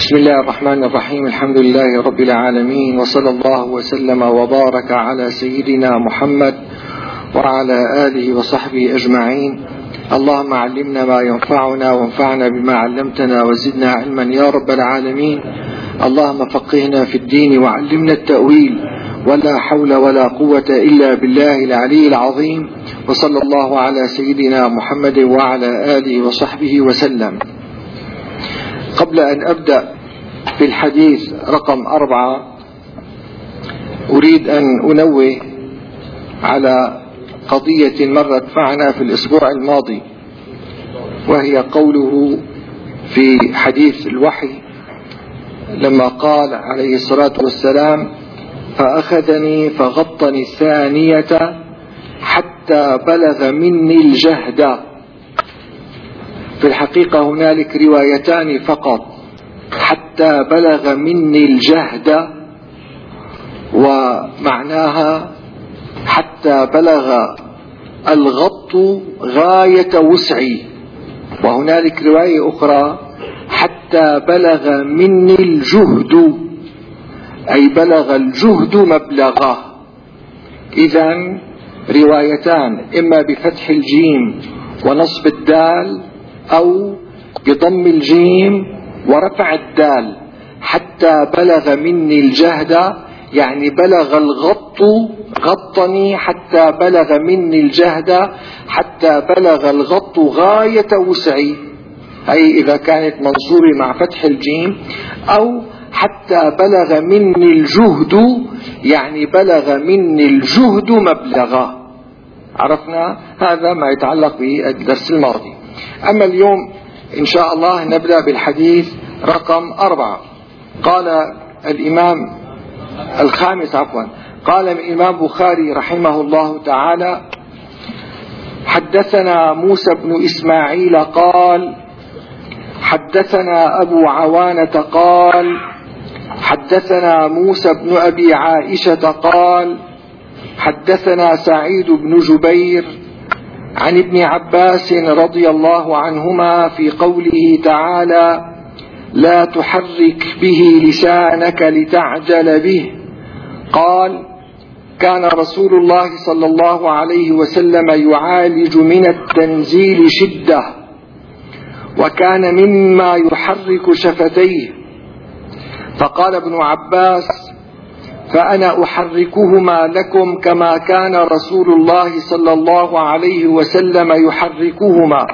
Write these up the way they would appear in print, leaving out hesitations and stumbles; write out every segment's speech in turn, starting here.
بسم الله الرحمن الرحيم. الحمد لله رب العالمين، وصلى الله وسلم وبارك على سيدنا محمد وعلى آله وصحبه أجمعين. اللهم علمنا ما ينفعنا وانفعنا بما علمتنا وزدنا علما يا رب العالمين. اللهم فقهنا في الدين وعلمنا التأويل، ولا حول ولا قوة إلا بالله العلي العظيم. وصلى الله على سيدنا محمد وعلى آله وصحبه وسلم. قبل أن أبدأ في الحديث رقم 4 أريد أن أنوه على قضية مرت معنا في الأسبوع الماضي، وهي قوله في حديث الوحي لما قال عليه الصلاة والسلام: فأخذني فغطني الثانية حتى بلغ مني الجهد. في الحقيقة هنالك روايتان فقط: حتى بلغ مني الجهد، ومعناها حتى بلغ الغط غاية وسعي. وهنالك رواية أخرى: حتى بلغ مني الجهد، أي بلغ الجهد مبلغه. إذن روايتان، إما بفتح الجيم ونصب الدال، أو بضم الجيم ورفع الدال. حتى بلغ مني الجهد يعني بلغ الغط، غطني حتى بلغ مني الجهد، حتى بلغ الغط غاية وسعي، أي إذا كانت منصوبة مع فتح الجيم. أو حتى بلغ مني الجهد يعني بلغ مني الجهد مبلغه. عرفنا هذا ما يتعلق بالدرس الماضي. أما اليوم إن شاء الله نبدأ بالحديث رقم 4. قال الإمام الخامس قال الإمام بخاري رحمه الله تعالى: حدثنا موسى بن إسماعيل قال حدثنا أبو عوانة قال حدثنا موسى بن أبي عائشة قال حدثنا سعيد بن جبير عن ابن عباس رضي الله عنهما في قوله تعالى: لا تحرك به لسانك لتعجل به. قال: كان رسول الله صلى الله عليه وسلم يعالج من التنزيل شدة، وكان مما يحرك شفتيه. فقال ابن عباس: فأنا أحركهما لكم كما كان رسول الله صلى الله عليه وسلم يحركهما.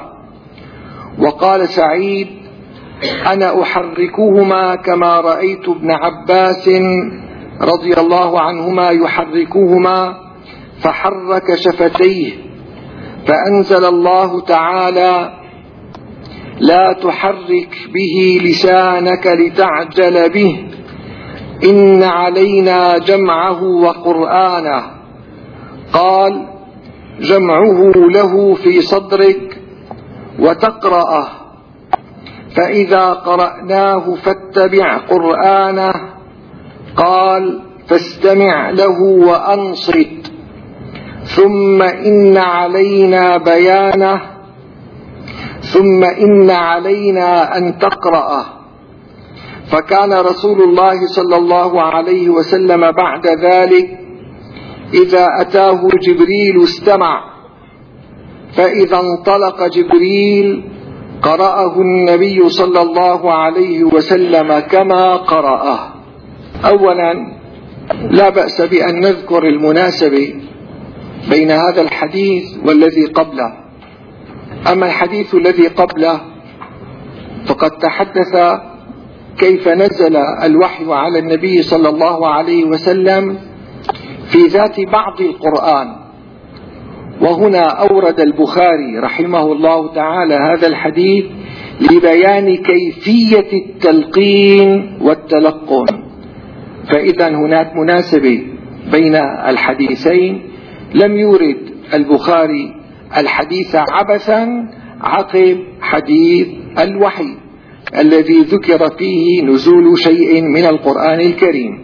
وقال سعيد: أنا أحركهما كما رأيت ابن عباس رضي الله عنهما يحركهما، فحرك شفتيه. فأنزل الله تعالى: لا تحرك به لسانك لتعجل به، إن علينا جمعه وقرآنه. قال: جمعه له في صدرك وتقرأه، فإذا قرأناه فاتبع قرآنه. قال: فاستمع له وأنصت، ثم إن علينا بيانه، ثم إن علينا أن تقرأه. فكان رسول الله صلى الله عليه وسلم بعد ذلك إذا أتاه جبريل استمع، فإذا انطلق جبريل قرأه النبي صلى الله عليه وسلم كما قرأه. أولا، لا بأس بأن نذكر المناسبة بين هذا الحديث والذي قبله. أما الحديث الذي قبله فقد تحدث كيف نزل الوحي على النبي صلى الله عليه وسلم في ذات بعض القرآن. وهنا أورد البخاري رحمه الله تعالى هذا الحديث لبيان كيفية التلقين والتلقن. فإذا هناك مناسبة بين الحديثين. لم يورد البخاري الحديث عبثا عقب حديث الوحي الذي ذكر فيه نزول شيء من القرآن الكريم.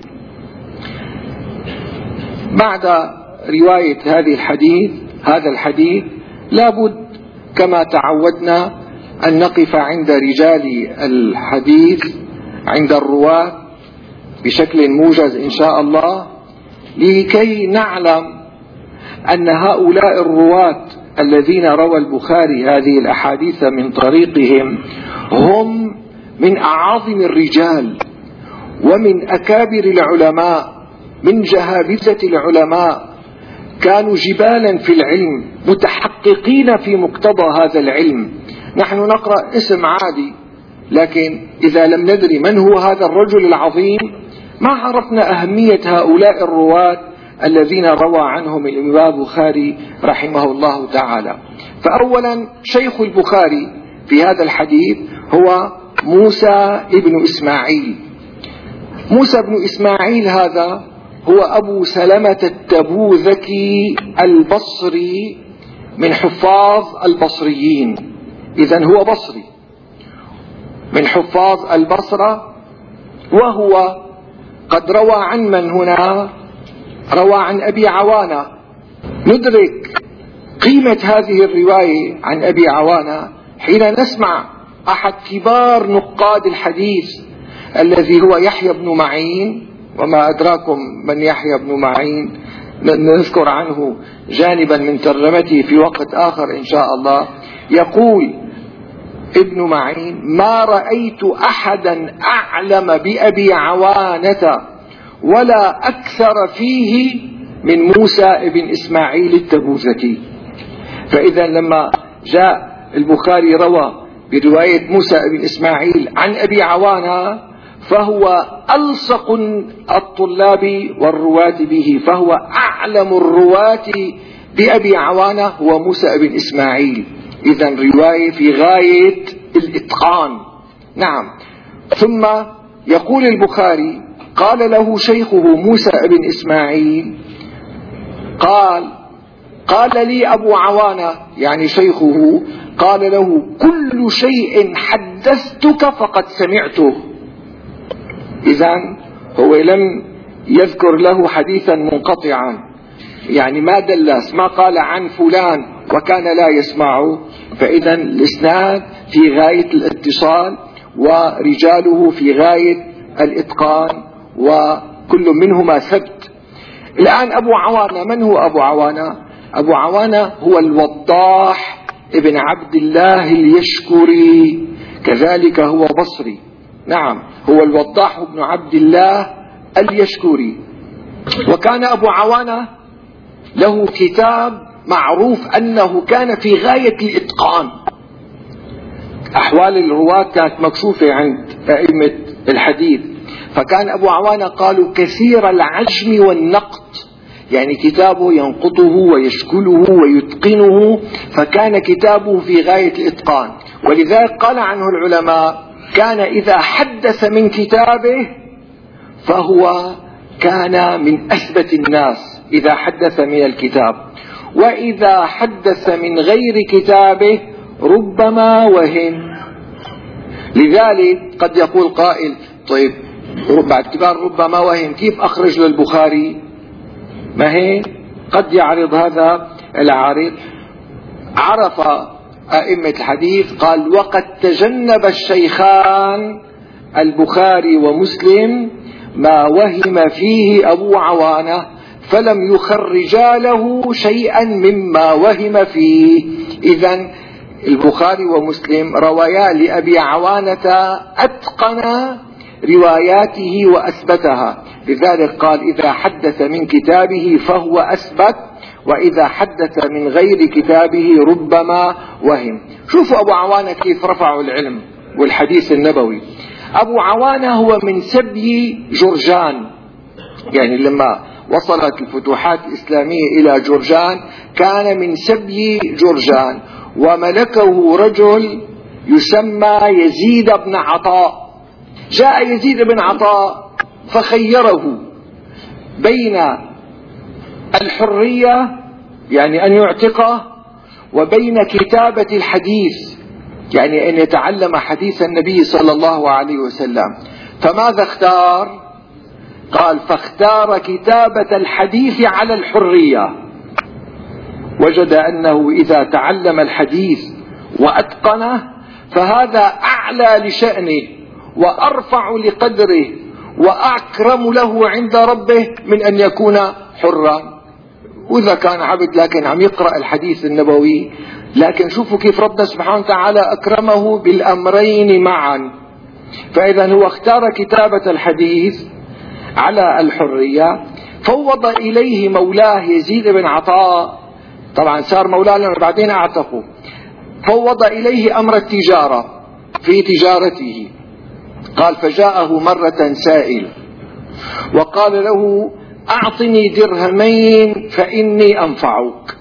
بعد رواية هذا الحديث لابد كما تعودنا أن نقف عند رجال الحديث عند الرواة بشكل موجز إن شاء الله، لكي نعلم أن هؤلاء الرواة الذين روى البخاري هذه الأحاديث من طريقهم هم من أعاظم الرجال ومن أكابر العلماء، من جهابذة العلماء، كانوا جبالا في العلم، متحققين في مقتضى هذا العلم. نحن نقرأ اسم عادي، لكن إذا لم ندري من هو هذا الرجل العظيم ما عرفنا أهمية هؤلاء الرواة الذين روى عنهم الإمام البخاري رحمه الله تعالى. فأولا شيخ البخاري في هذا الحديث هو موسى ابن إسماعيل. موسى بن إسماعيل هذا هو أبو سلمة التبوذكي البصري من حفاظ البصريين، إذن هو بصري من حفاظ البصرة، وهو قد روى عن من هنا؟ روى عن أبي عوانة. ندرك قيمة هذه الرواية عن أبي عوانة حين نسمع أحد كبار نقاد الحديث الذي هو يحيى بن معين، وما أدراكم من يحيى بن معين، نذكر عنه جانبا من ترجمته في وقت آخر إن شاء الله. يقول ابن معين: ما رأيت أحدا أعلم بأبي عوانة ولا أكثر فيه من موسى بن إسماعيل التبوذكي. فإذا لما جاء البخاري روى برواية موسى بن إسماعيل عن أبي عوانة فهو ألصق الطلاب والرواة به، فهو أعلم الرواة بأبي عوانة هو موسى بن إسماعيل. إذن رواية في غاية الإتقان. نعم. ثم يقول البخاري: قال له شيخه موسى بن إسماعيل، قال لي أبو عوانة يعني شيخه، قال له: كل شيء حدثتك فقد سمعته. إذن هو لم يذكر له حديثا منقطعا، يعني ما دلس، ما قال عن فلان وكان لا يسمعه. فإذا الإسناد في غاية الاتصال ورجاله في غاية الإتقان وكل منهما ثبت. الآن أبو عوانة، من هو أبو عوانة؟ أبو عوانة هو الوضاح ابن عبد الله اليشكري، كذلك هو بصري. نعم، هو الوضاح ابن عبد الله اليشكري. وكان أبو عوانة له كتاب معروف أنه كان في غاية الإتقان، أحوال الرواة كانت مكشوفة عند أئمة الحديث. فكان أبو عوانة قالوا كثير العجم والنقط، يعني كتابه ينقطه ويشكله ويتقنه، فكان كتابه في غاية الإتقان. ولذلك قال عنه العلماء: كان إذا حدث من كتابه فهو كان من أثبت الناس إذا حدث من الكتاب، وإذا حدث من غير كتابه ربما وهم. لذلك قد يقول قائل: طيب باعتبار ربما وهم كيف أخرج للبخاري؟ ما هي قد يعرض هذا العارض. عرف أئمة الحديث قال: وقد تجنب الشيخان البخاري ومسلم ما وهم فيه أبو عوانة فلم يخرجا له شيئا مما وهم فيه. إذن البخاري ومسلم روايا لأبي عوانة أتقن رواياته وأثبتها. لذلك قال: إذا حدث من كتابه فهو أثبت، وإذا حدث من غير كتابه ربما وهم. شوفوا أبو عوانة كيف رفعوا العلم والحديث النبوي. أبو عوانة هو من سبي جرجان، يعني لما وصلت الفتوحات الإسلامية إلى جرجان كان من سبي جرجان، وملكه رجل يسمى يزيد بن عطاء. جاء يزيد بن عطاء فخيره بين الحرية، يعني أن يعتقه، وبين كتابة الحديث، يعني أن يتعلم حديث النبي صلى الله عليه وسلم. فماذا اختار؟ قال: فاختار كتابة الحديث على الحرية. وجد أنه إذا تعلم الحديث وأتقنه فهذا أعلى لشأنه وأرفع لقدره وأكرم له عند ربه من أن يكون حرا. وإذا كان عبد لكن عم يقرأ الحديث النبوي، لكن شوفوا كيف ربنا سبحانه وتعالى أكرمه بالأمرين معا. فإذا هو اختار كتابة الحديث على الحرية، فوض إليه مولاه يزيد بن عطاء، طبعا صار مولاه لما بعدين أعتقه، فوض إليه أمر التجارة في تجارته. قال فجاءه مرة سائل وقال له أعطني درهمين فإني أنفعك.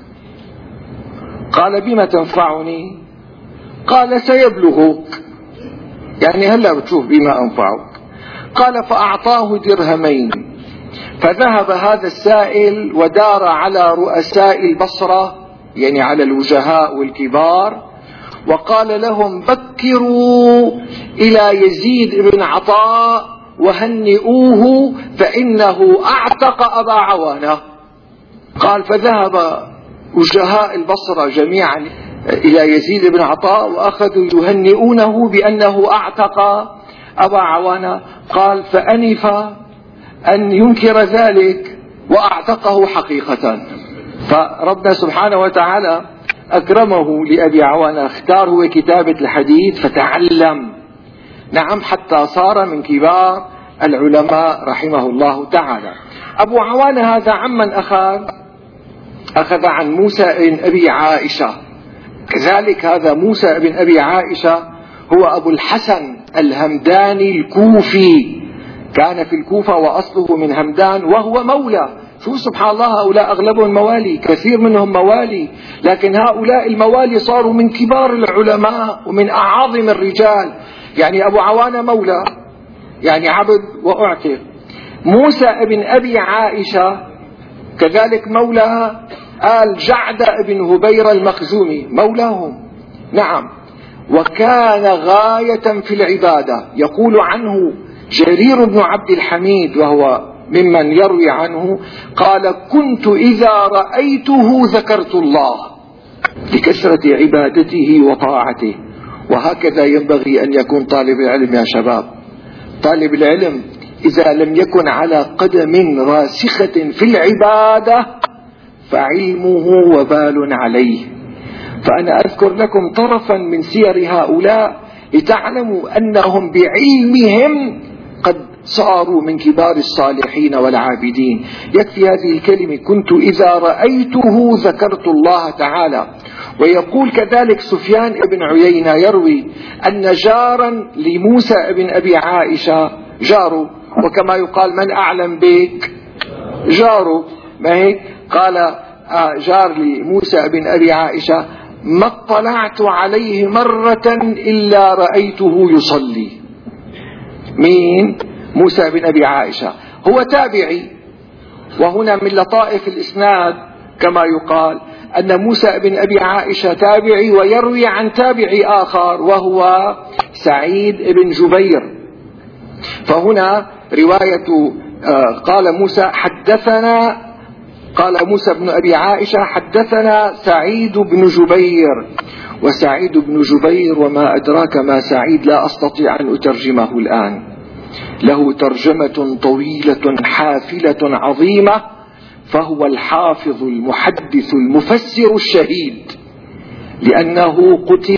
قال بما تنفعني؟ قال سيبلغك، يعني هلا بتشوف بما أنفعك. قال فأعطاه درهمين، فذهب هذا السائل ودار على رؤساء البصرة، يعني على الوجهاء والكبار، وقال لهم بكروا إلى يزيد بن عطاء وهنئوه فإنه أعتق أبا عوانة. قال فذهب وجهاء البصرة جميعا إلى يزيد بن عطاء وأخذوا يهنئونه بأنه أعتق أبا عوانة. قال فأنف أن ينكر ذلك وأعتقه حقيقة. فربنا سبحانه وتعالى أكرمه لأبي عوانة، اختار هو كتابة الحديث فتعلم، نعم، حتى صار من كبار العلماء رحمه الله تعالى. أبو عوانة هذا عمن أخذ عن موسى بن أبي عائشة. كذلك هذا موسى بن أبي عائشة هو أبو الحسن الهمداني الكوفي، كان في الكوفة وأصله من همدان، وهو مولى. شو سبحان الله، هؤلاء أغلبهم موالي، كثير منهم موالي، لكن هؤلاء الموالي صاروا من كبار العلماء ومن أعاظم الرجال. يعني أبو عوانة مولى، يعني عبد وأعتق. موسى بن أبي عائشة كذلك مولى آل جعد بن هبير المخزومي، مولاهم، نعم. وكان غاية في العبادة. يقول عنه جرير بن عبد الحميد وهو ممن يروي عنه، قال كنت إذا رأيته ذكرت الله لكثرة عبادته وطاعته. وهكذا ينبغي أن يكون طالب العلم يا شباب. طالب العلم إذا لم يكن على قدم راسخة في العبادة فعلمه وبال عليه. فأنا أذكر لكم طرفا من سير هؤلاء لتعلموا أنهم بعلمهم قد صاروا من كبار الصالحين والعابدين. يكفي هذه الكلمة، كنت إذا رأيته ذكرت الله تعالى. ويقول كذلك سفيان بن عيينة يروي أن جارا لموسى بن أبي عائشة، جاره، وكما يقال من أعلم بك جاره، ما هيك؟ قال جار لموسى بن أبي عائشة ما اطلعت عليه مرة إلا رأيته يصلي. مين؟ موسى بن أبي عائشة، هو تابعي. وهنا من لطائف الإسناد كما يقال أن موسى بن أبي عائشة تابعي ويروي عن تابعي آخر وهو سعيد بن جبير. فهنا رواية قال موسى حدثنا، قال موسى بن أبي عائشة حدثنا سعيد بن جبير. وسعيد بن جبير وما أدراك ما سعيد، لا أستطيع أن أترجمه الآن، له ترجمة طويلة حافلة عظيمة، فهو الحافظ المحدث المفسر الشهيد، لأنه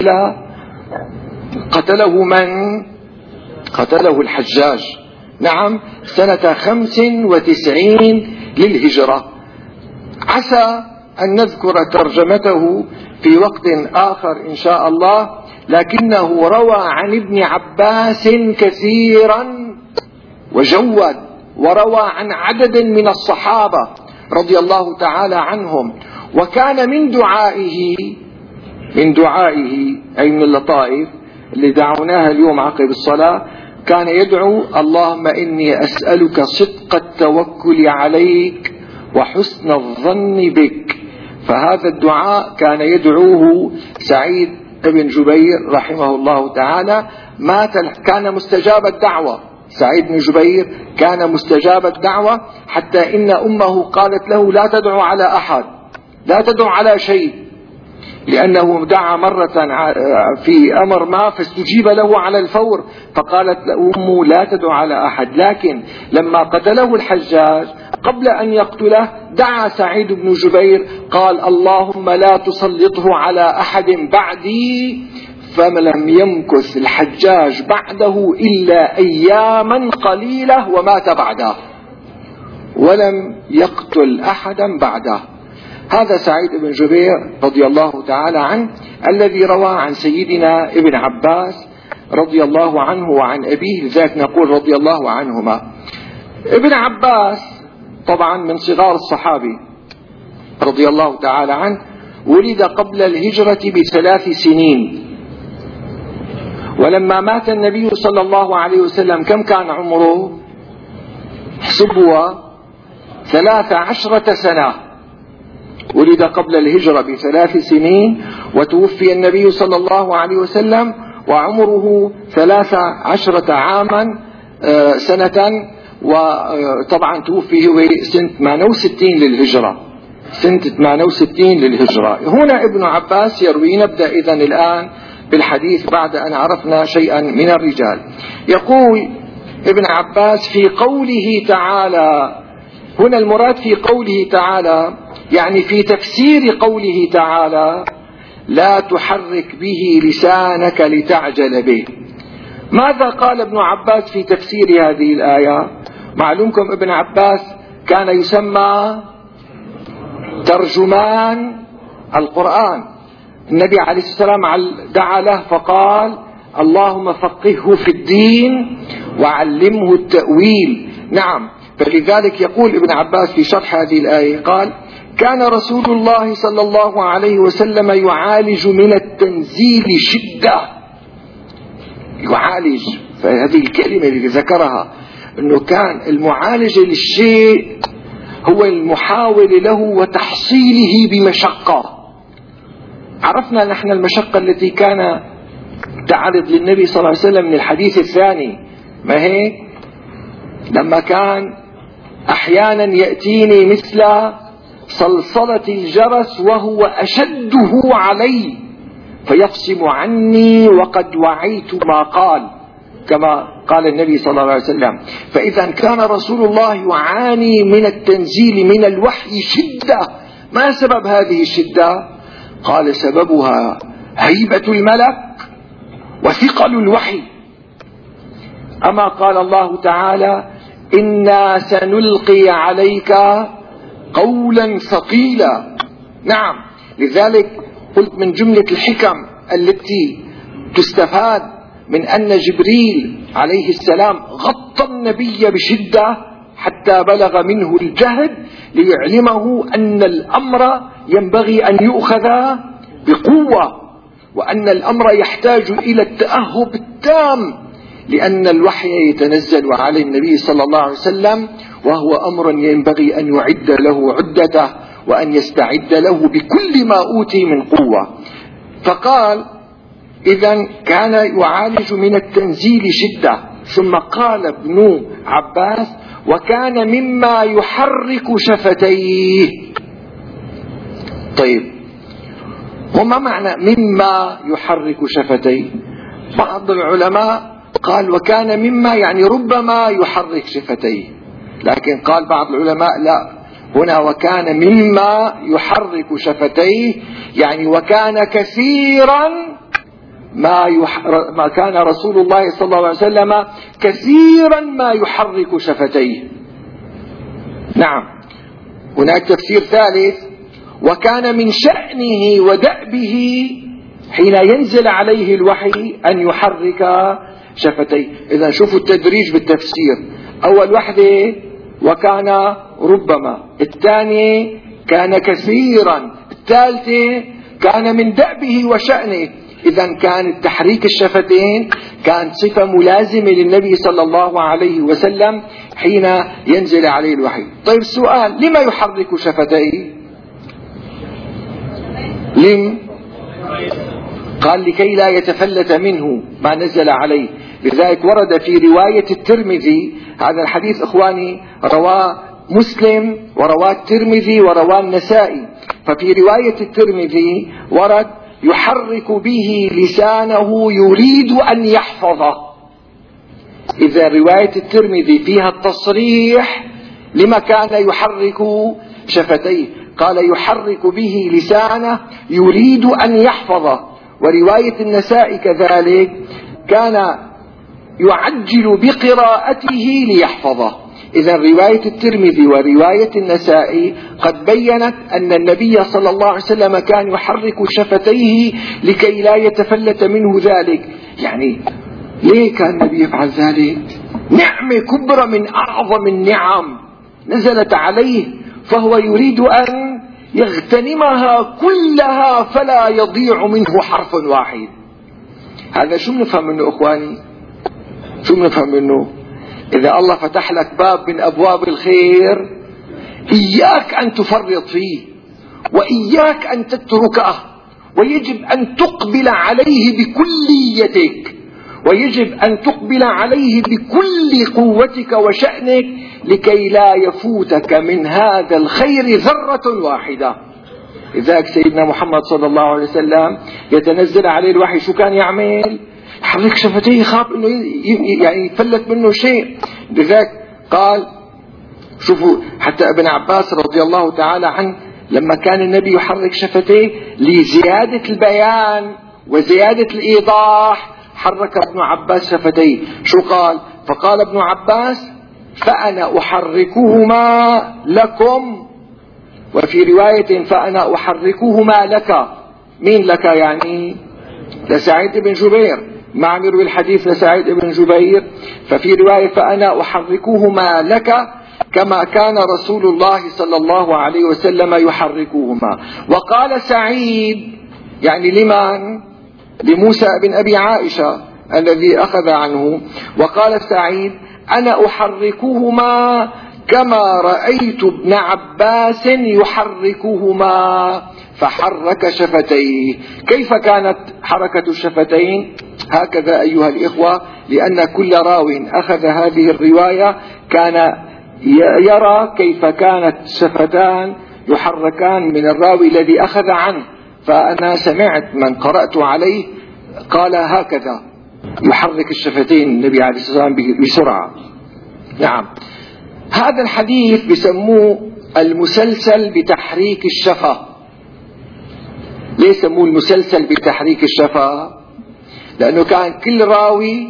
قتله من؟ قتله الحجاج، نعم، سنة 95 للهجرة. عسى أن نذكر ترجمته في وقت آخر إن شاء الله، لكنه روى عن ابن عباس كثيرا وجود، وروى عن عدد من الصحابة رضي الله تعالى عنهم. وكان من دعائه أي من اللطائف اللي دعوناها اليوم عقب الصلاة، كان يدعو اللهم إني أسألك صدق التوكل عليك وحسن الظن بك. فهذا الدعاء كان يدعوه سعيد بن جبير رحمه الله تعالى. كان مستجاب الدعوة، سعيد بن جبير كان مستجاب الدعوة، حتى إن أمه قالت له لا تدعو على أحد، لا تدعو على شيء، لأنه دعا مرة في أمر ما فاستجيب له على الفور، فقالت أمه لا تدع على أحد. لكن لما قتله الحجاج قبل أن يقتله دعا سعيد بن جبير قال اللهم لا تسلطه على أحد بعدي، فلم يمكث الحجاج بعده إلا أياما قليلة ومات بعده، ولم يقتل أحدا بعده. هذا سعيد بن جبير رضي الله تعالى عنه الذي روى عن سيدنا ابن عباس رضي الله عنه وعن أبيه، لذلك نقول رضي الله عنهما. ابن عباس طبعا من صغار الصحابي رضي الله تعالى عنه، ولد قبل الهجرة ب3 سنين، ولما مات النبي صلى الله عليه وسلم كم كان عمره؟ حسبوا 13 سنة. ولد قبل الهجرة ب3 سنين، وتوفي النبي صلى الله عليه وسلم وعمره 13 عاما سنة، وطبعا توفي هو سنة 68 للهجرة، سنة 68 للهجرة. هنا ابن عباس يروي. نبدأ إذن الآن بالحديث بعد أن عرفنا شيئا من الرجال. يقول ابن عباس في قوله تعالى، هنا المراد في قوله تعالى يعني في تفسير قوله تعالى لا تحرك به لسانك لتعجل به. ماذا قال ابن عباس في تفسير هذه الآية؟ معلومكم ابن عباس كان يسمى ترجمان القرآن. النبي عليه السلام دعا له فقال اللهم فقهه في الدين وعلمه التأويل. نعم، فلذلك يقول ابن عباس في شرح هذه الآية قال كان رسول الله صلى الله عليه وسلم يعالج من التنزيل شدة. يعالج، فهذه الكلمة اللي ذكرها أنه كان المعالج للشيء هو المحاول له وتحصيله بمشقة. عرفنا نحن المشقة التي كان تعرض للنبي صلى الله عليه وسلم من الحديث الثاني، ما هيك؟ لما كان أحيانا يأتيني مثل صلصلة الجرس وهو أشده علي فيفصم عني وقد وعيت ما قال، كما قال النبي صلى الله عليه وسلم. فإذا كان رسول الله يعاني من التنزيل من الوحي شدة. ما سبب هذه الشدة؟ قال سببها هيبة الملك وثقل الوحي. أما قال الله تعالى إنا سنلقي عليك قولا ثقيلا. نعم، لذلك قلت من جملة الحكم التي تستفاد من أن جبريل عليه السلام غطى النبي بشدة حتى بلغ منه الجهد ليعلمه أن الأمر ينبغي أن يؤخذ بقوة، وأن الأمر يحتاج إلى التأهب التام، لأن الوحي يتنزل على النبي صلى الله عليه وسلم وهو أمر ينبغي أن يعد له عدته وأن يستعد له بكل ما أوتي من قوة. فقال إذن كان يعالج من التنزيل شدة. ثم قال ابن عباس وكان مما يحرك شفتيه. طيب، وما معنى مما يحرك شفتيه؟ بعض العلماء قال وكان مما يعني ربما يحرك شفتيه، لكن قال بعض العلماء لا، هنا وكان مما يحرك شفتيه يعني وكان كثيرا ما كان رسول الله صلى الله عليه وسلم كثيرا ما يحرك شفتيه. نعم، هناك تفسير ثالث وكان من شأنه ودأبه حين ينزل عليه الوحي أن يحرك شفتيه. إذا شوفوا التدريج بالتفسير، أول وحدة وكان ربما، الثانية كان كثيرا، الثالثة كان من دأبه وشأنه. إذا كان تحريك الشفتين كانت صفة ملازمة للنبي صلى الله عليه وسلم حين ينزل عليه الوحي. طيب السؤال، لما يحرك شفتيه؟ لم؟ قال لكي لا يتفلت منه ما نزل عليه. لذلك ورد في رواية الترمذي، هذا الحديث إخواني رواه مسلم ورواه الترمذي ورواه النسائي، ففي رواية الترمذي ورد يحرك به لسانه يريد أن يحفظه. إذا رواية الترمذي فيها التصريح لما كان يحرك شفتيه، قال يحرك به لسانه يريد أن يحفظه. ورواية النسائي كذلك كان يعجل بقراءته ليحفظه. إذا رواية الترمذي ورواية النسائي قد بيّنت أن النبي صلى الله عليه وسلم كان يحرك شفتيه لكي لا يتفلت منه ذلك. يعني ليه كان النبي يفعل ذلك؟ نعمة كبرى من أعظم النعم نزلت عليه، فهو يريد أن يغتنمها كلها فلا يضيع منه حرف واحد. هذا شو بنفهم منه أخواني؟ شو بنفهم منه؟ إذا الله فتح لك باب من أبواب الخير إياك أن تفرط فيه، وإياك أن تتركه، ويجب أن تقبل عليه بكليتك، ويجب أن تقبل عليه بكل قوتك وشأنك لكي لا يفوتك من هذا الخير ذرة واحدة. لذلك سيدنا محمد صلى الله عليه وسلم يتنزل عليه الوحي، شو كان يعمل؟ يحرك شفتيه، يخاف انه يعني يفلت منه شيء. لذلك قال، شوفوا حتى ابن عباس رضي الله تعالى عنه لما كان النبي يحرك شفتيه لزيادة البيان وزيادة الإيضاح حرك ابن عباس شفتيه. شو قال؟ فقال ابن عباس فأنا أحركهما لكم، وفي رواية فأنا أحركهما لك. مين لك؟ يعني لسعيد بن جبير، مع يروي الحديث لسعيد بن جبير. ففي رواية فأنا أحركهما لك كما كان رسول الله صلى الله عليه وسلم يحركهما. وقال سعيد يعني لمن؟ لموسى بن أبي عائشة الذي أخذ عنه. وقال سعيد أنا أحركهما كما رأيت ابن عباس يحركهما، فحرك شفتيه. كيف كانت حركة الشفتين؟ هكذا أيها الإخوة، لأن كل راو أخذ هذه الرواية كان يرى كيف كانت الشفتان يحركان من الراوي الذي أخذ عنه. فأنا سمعت من قرأت عليه قال هكذا يحرك الشفتين النبي عليه الصلاة والسلام بسرعة. نعم، هذا الحديث بسموه المسلسل بتحريك الشفة. ليه سموه المسلسل بتحريك الشفة؟ لأنه كان كل راوي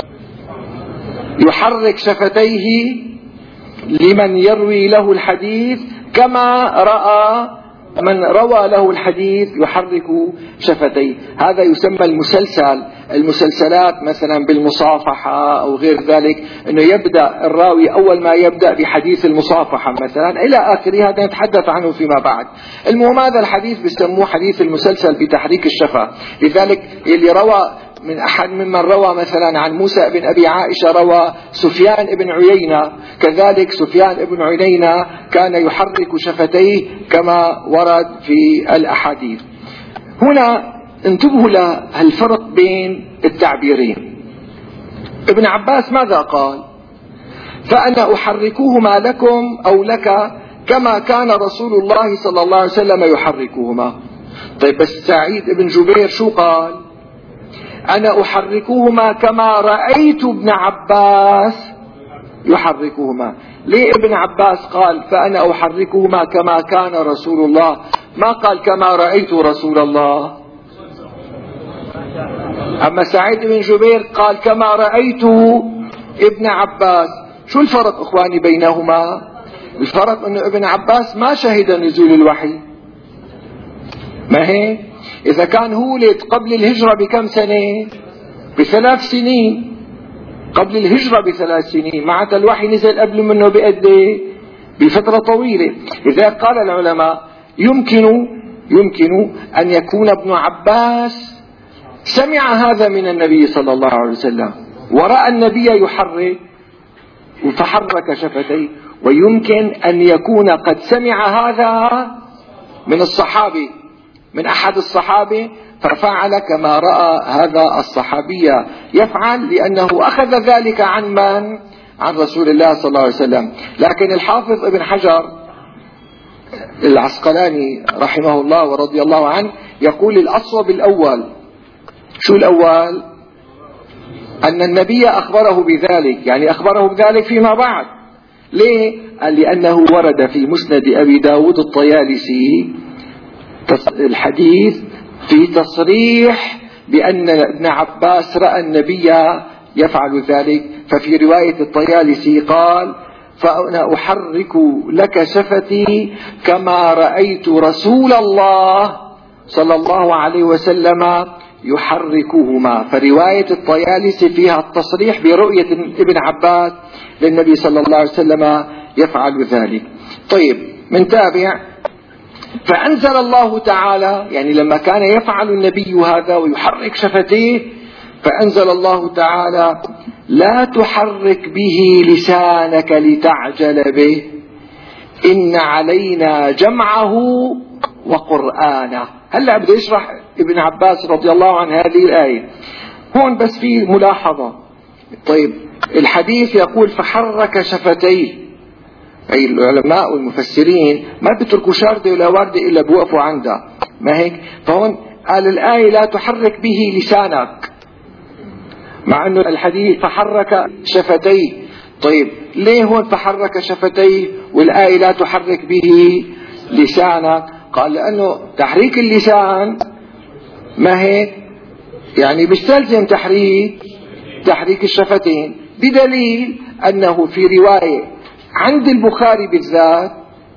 يحرك شفتيه لمن يروي له الحديث كما رأى من روى له الحديث يحرك شفتيه. هذا يسمى المسلسل. المسلسلات مثلا بالمصافحة أو غير ذلك، أنه يبدأ الراوي أول ما يبدأ بحديث المصافحة مثلا إلى آخره، هذا نتحدث عنه فيما بعد. المهم هذا الحديث بيسموه حديث المسلسل بتحريك الشفة. لذلك اللي روى من أحد ممن روى مثلا عن موسى بن أبي عائشة روى سفيان بن عيينة، كذلك سفيان بن عيينة كان يحرك شفتيه كما ورد في الأحاديث. هنا انتبهوا لهالفرق بين التعبيرين. ابن عباس ماذا قال؟ فأنا أحركهما لكم أو لك كما كان رسول الله صلى الله عليه وسلم يحركهما. طيب بس سعيد بن جبير شو قال؟ أنا أحركهما كما رأيت ابن عباس يحركهما. ليه ابن عباس قال فأنا أحركهما كما كان رسول الله، ما قال كما رأيت رسول الله؟ أما سعيد بن جبير قال كما رأيته ابن عباس. شو الفرق إخواني بينهما؟ الفرق أن ابن عباس ما شهد نزول الوحي، ما هيك؟ إذا كان هو ولد قبل الهجرة بكم سنة؟ ب3 سنين. قبل الهجرة ب3 سنين، معناتها الوحي نزل قبل منه بقد ايه؟ بفترة طويلة. إذا قال العلماء يمكن أن يكون ابن عباس سمع هذا من النبي صلى الله عليه وسلم ورأى النبي يحرك فحرك شفتيه، ويمكن أن يكون قد سمع هذا من الصحابي، من أحد الصحابة، ففعل كما رأى هذا الصحابي يفعل، لأنه أخذ ذلك عن من؟ عن رسول الله صلى الله عليه وسلم. لكن الحافظ ابن حجر العسقلاني رحمه الله ورضي الله عنه يقول الأصوب الأول. شو الأول؟ أن النبي أخبره بذلك، يعني أخبره بذلك فيما بعد. ليه؟ قال لأنه ورد في مسند أبي داود الطيالسي الحديث في تصريح بأن ابن عباس رأى النبي يفعل ذلك. ففي رواية الطيالسي قال: فأنا أحرك لك شفتي كما رأيت رسول الله صلى الله عليه وسلم يحركهما. فرواية الطيالسي فيها التصريح برؤية ابن عباس للنبي صلى الله عليه وسلم يفعل ذلك. طيب منتابع. فأنزل الله تعالى، يعني لما كان يفعل النبي هذا ويحرك شفتيه، فأنزل الله تعالى: لا تحرك به لسانك لتعجل به إن علينا جمعه وقرآنه. هلأ بده يشرح ابن عباس رضي الله عنه هذه الآية. هون بس في ملاحظة. طيب الحديث يقول فحرك شفتيه، أي العلماء والمفسرين ما بيتركوا شاردة ولا واردة إلا بوقفوا عندها، ما هيك؟ فهون قال الآية لا تحرك به لسانك، مع أنه الحديث فحرك شفتيه. طيب ليه هون فحرك شفتيه والآية لا تحرك به لسانك؟ قال لأنه تحريك اللسان ما هيك يعني بيستلزم تحريك الشفتين، بدليل أنه في رواية عند البخاري بالذات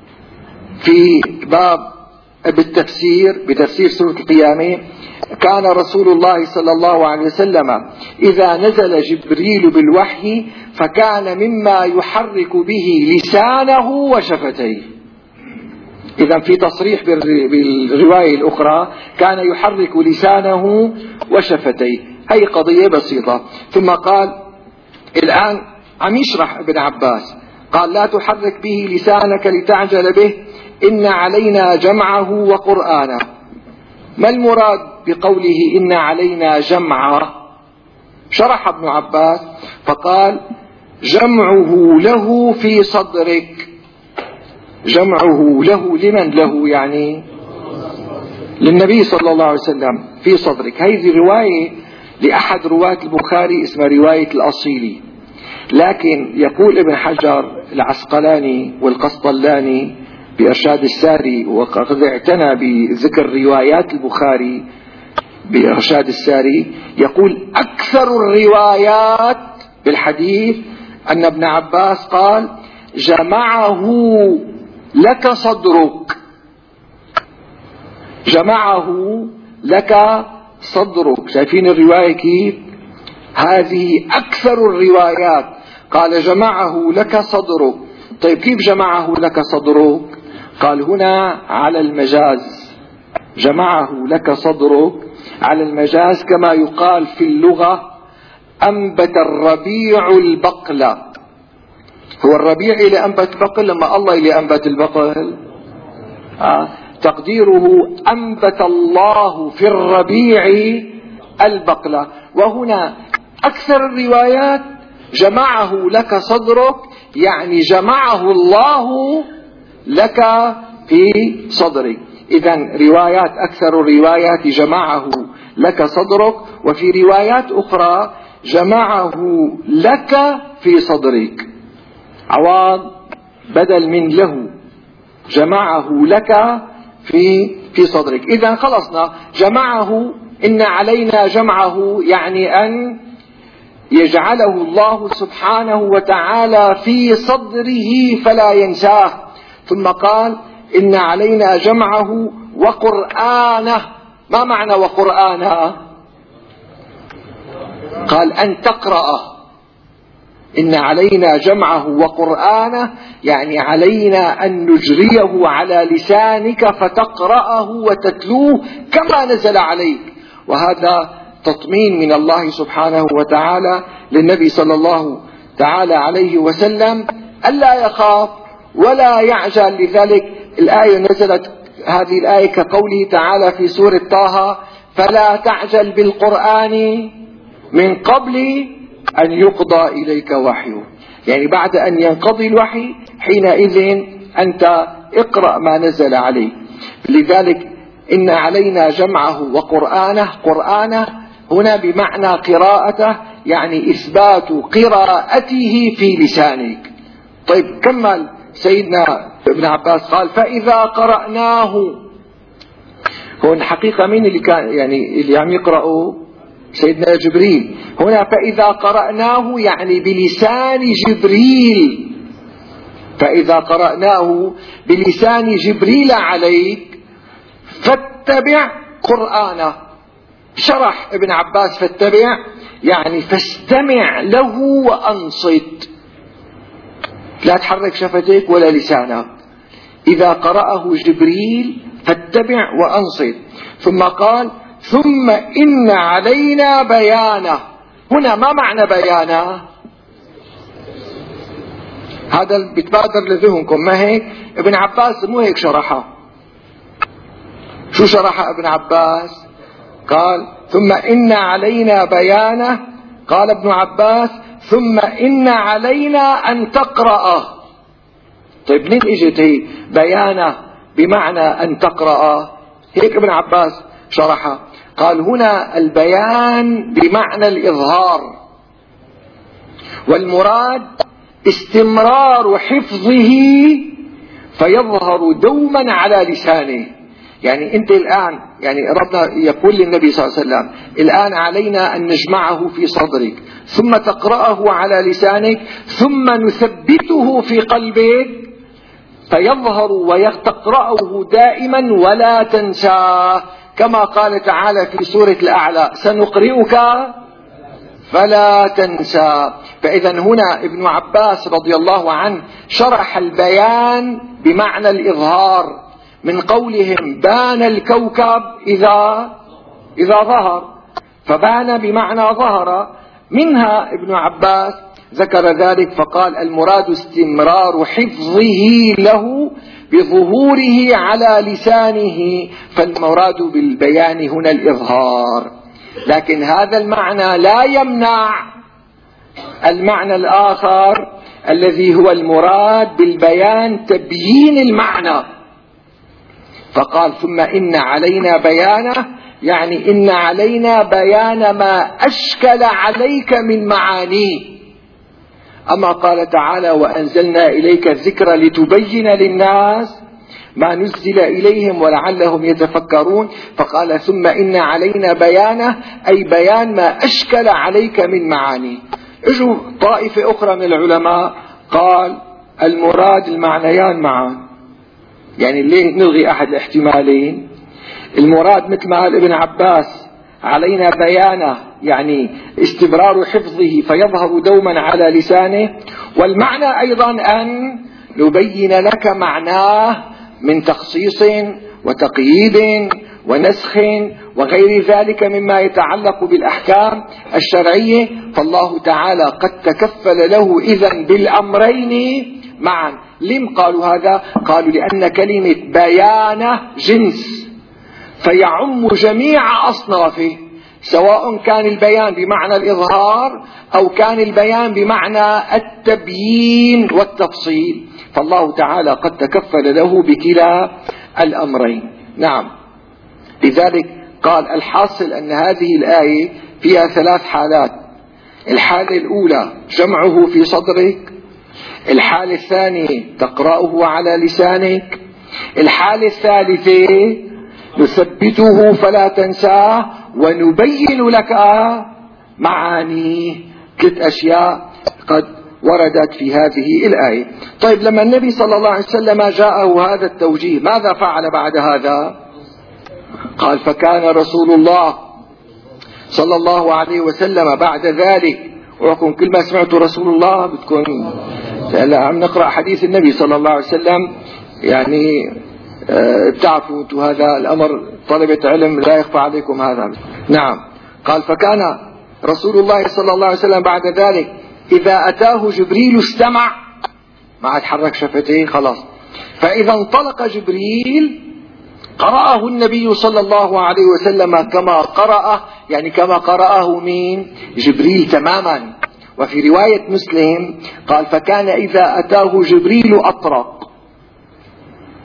في باب بالتفسير بتفسير سورة القيامة: كان رسول الله صلى الله عليه وسلم إذا نزل جبريل بالوحي فكان مما يحرك به لسانه وشفتيه. إذا في تصريح بالرواية الأخرى كان يحرك لسانه وشفتيه. هي قضية بسيطة. ثم قال الآن عم يشرح ابن عباس، قال لا تحرك به لسانك لتعجل به إن علينا جمعه وقرآنه. ما المراد بقوله إن علينا جمعه؟ شرح ابن عباس فقال: جمعه له في صدرك. جمعه له لمن له؟ يعني للنبي صلى الله عليه وسلم في صدرك. هذه رواية لأحد رواة البخاري اسمها رواية الأصيلي. لكن يقول ابن حجر العسقلاني والقسطلاني بإرشاد الساري، وقد اعتنى بذكر روايات البخاري بإرشاد الساري، يقول أكثر الروايات بالحديث أن ابن عباس قال: جمعه لك صدرك. جمعه لك صدرك. شايفين الرواية كيف؟ هذه أكثر الروايات قال جمعه لك صدرك. طيب كيف جمعه لك صدرك؟ قال هنا على المجاز. جمعه لك صدرك على المجاز، كما يقال في اللغة: أنبت الربيع البقلة. هو الربيع إلى أنبت بقل لما الله إلى أنبت البقل؟ تقديره أنبت الله في الربيع البقلة. وهنا أكثر الروايات جمعه لك صدرك، يعني جمعه الله لك في صدرك. إذن روايات أكثر الروايات جمعه لك صدرك، وفي روايات أخرى جمعه لك في صدرك. عوض بدل من له، جمعه لك في صدرك. إذن خلصنا. جمعه إن علينا جمعه يعني أن يجعله الله سبحانه وتعالى في صدره فلا ينساه. ثم قال: إن علينا جمعه وقرآنه. ما معنى وقرآنه؟ قال أن تقرأه. إن علينا جمعه وقرآنه يعني علينا أن نجريه على لسانك فتقرأه وتتلوه كما نزل عليك. وهذا تطمين من الله سبحانه وتعالى للنبي صلى الله تعالى عليه وسلم ألا يخاف ولا يعجل. لذلك الآية نزلت هذه الآية كقوله تعالى في سورة طه: فلا تعجل بالقرآن من قبل أن يقضى إليك وحيه. يعني بعد أن ينقضي الوحي حينئذ أنت اقرأ ما نزل عليك. لذلك إن علينا جمعه وقرآنه. قرآنه هنا بمعنى قراءته، يعني إثبات قراءته في لسانك. طيب كمل سيدنا ابن عباس قال فإذا قرأناه. هون حقيقة مين اللي كان يعني اللي عم يقرأه؟ سيدنا جبريل. هنا فإذا قرأناه يعني بلسان جبريل، فإذا قرأناه بلسان جبريل عليك فاتبع قرآنه. شرح ابن عباس فاتبع يعني فاستمع له وأنصت، لا تحرك شفتيك ولا لسانك. إذا قرأه جبريل فاتبع وأنصت. ثم قال ثم إن علينا بيانه. هنا ما معنى بيانه؟ هذا بيتبادر لذهنكم، ما هيك؟ ابن عباس مو هيك شرحه. شو شرح ابن عباس؟ قال ثم إن علينا بيانه. قال ابن عباس ثم إن علينا أن تقرأه. طيب منين اجت هي بيانه بمعنى أن تقرأه؟ هيك ابن عباس شرحها. قال هنا البيان بمعنى الإظهار، والمراد استمرار حفظه فيظهر دوما على لسانه. يعني أنت الآن يعني ربنا يقول للنبي صلى الله عليه وسلم الآن علينا أن نجمعه في صدرك ثم تقرأه على لسانك ثم نثبته في قلبك فيظهر وتقرأه دائما ولا تنساه، كما قال تعالى في سورة الأعلى سنقرئك فلا تنسى. فإذا هنا ابن عباس رضي الله عنه شرح البيان بمعنى الإظهار من قولهم بان الكوكب إذا ظهر، فبان بمعنى ظهر. منها ابن عباس ذكر ذلك فقال المراد استمرار حفظه له بظهوره على لسانه، فالمراد بالبيان هنا الإظهار. لكن هذا المعنى لا يمنع المعنى الآخر الذي هو المراد بالبيان تبيين المعنى. فقال ثم إن علينا بيانه يعني إن علينا بيان ما أشكل عليك من معانيه. أما قال تعالى وأنزلنا إليك الذكر لتبين للناس ما نزل إليهم ولعلهم يتفكرون، فقال ثم إن علينا بيانه أي بيان ما أشكل عليك من معانيه. اجوا طائفة أخرى من العلماء قال المراد المعنيان معا، يعني ليه نلغي أحد الاحتمالين؟ المراد مثل ما قال ابن عباس علينا بيانه يعني استمرار حفظه فيظهر دوما على لسانه، والمعنى أيضا أن نبين لك معناه من تخصيص وتقييد ونسخ وغير ذلك مما يتعلق بالأحكام الشرعية. فالله تعالى قد تكفل له إذن بالأمرين معا. لم قالوا هذا؟ قالوا لأن كلمة بيانه جنس فيعم جميع أصنافه، سواء كان البيان بمعنى الإظهار أو كان البيان بمعنى التبيين والتفصيل، فالله تعالى قد تكفل له بكلا الأمرين. نعم، لذلك قال الحاصل أن هذه الآية فيها 3 حالات. الحالة الأولى جمعه في صدرك، الحالة الثانية تقرأه على لسانك، الحالة الثالثة نثبته فلا تنساه ونبين لك معانيه. 3 أشياء قد وردت في هذه الآية. طيب لما النبي صلى الله عليه وسلم جاءه هذا التوجيه ماذا فعل بعد هذا؟ قال فكان رسول الله صلى الله عليه وسلم بعد ذلك، وكم كل ما سمعتوا رسول الله بتكون عم نقرأ حديث النبي صلى الله عليه وسلم، يعني بتعرفوا انتم هذا الأمر طلبة علم لا يخفى عليكم هذا. نعم، قال فكان رسول الله صلى الله عليه وسلم بعد ذلك إذا أتاه جبريل استمع، ما عاد حرك شفتيه خلاص، فإذا انطلق جبريل قرأه النبي صلى الله عليه وسلم كما قرأه، يعني كما قرأه مين؟ جبريل تماما. وفي رواية مسلم قال فكان إذا أتاه جبريل أطرق.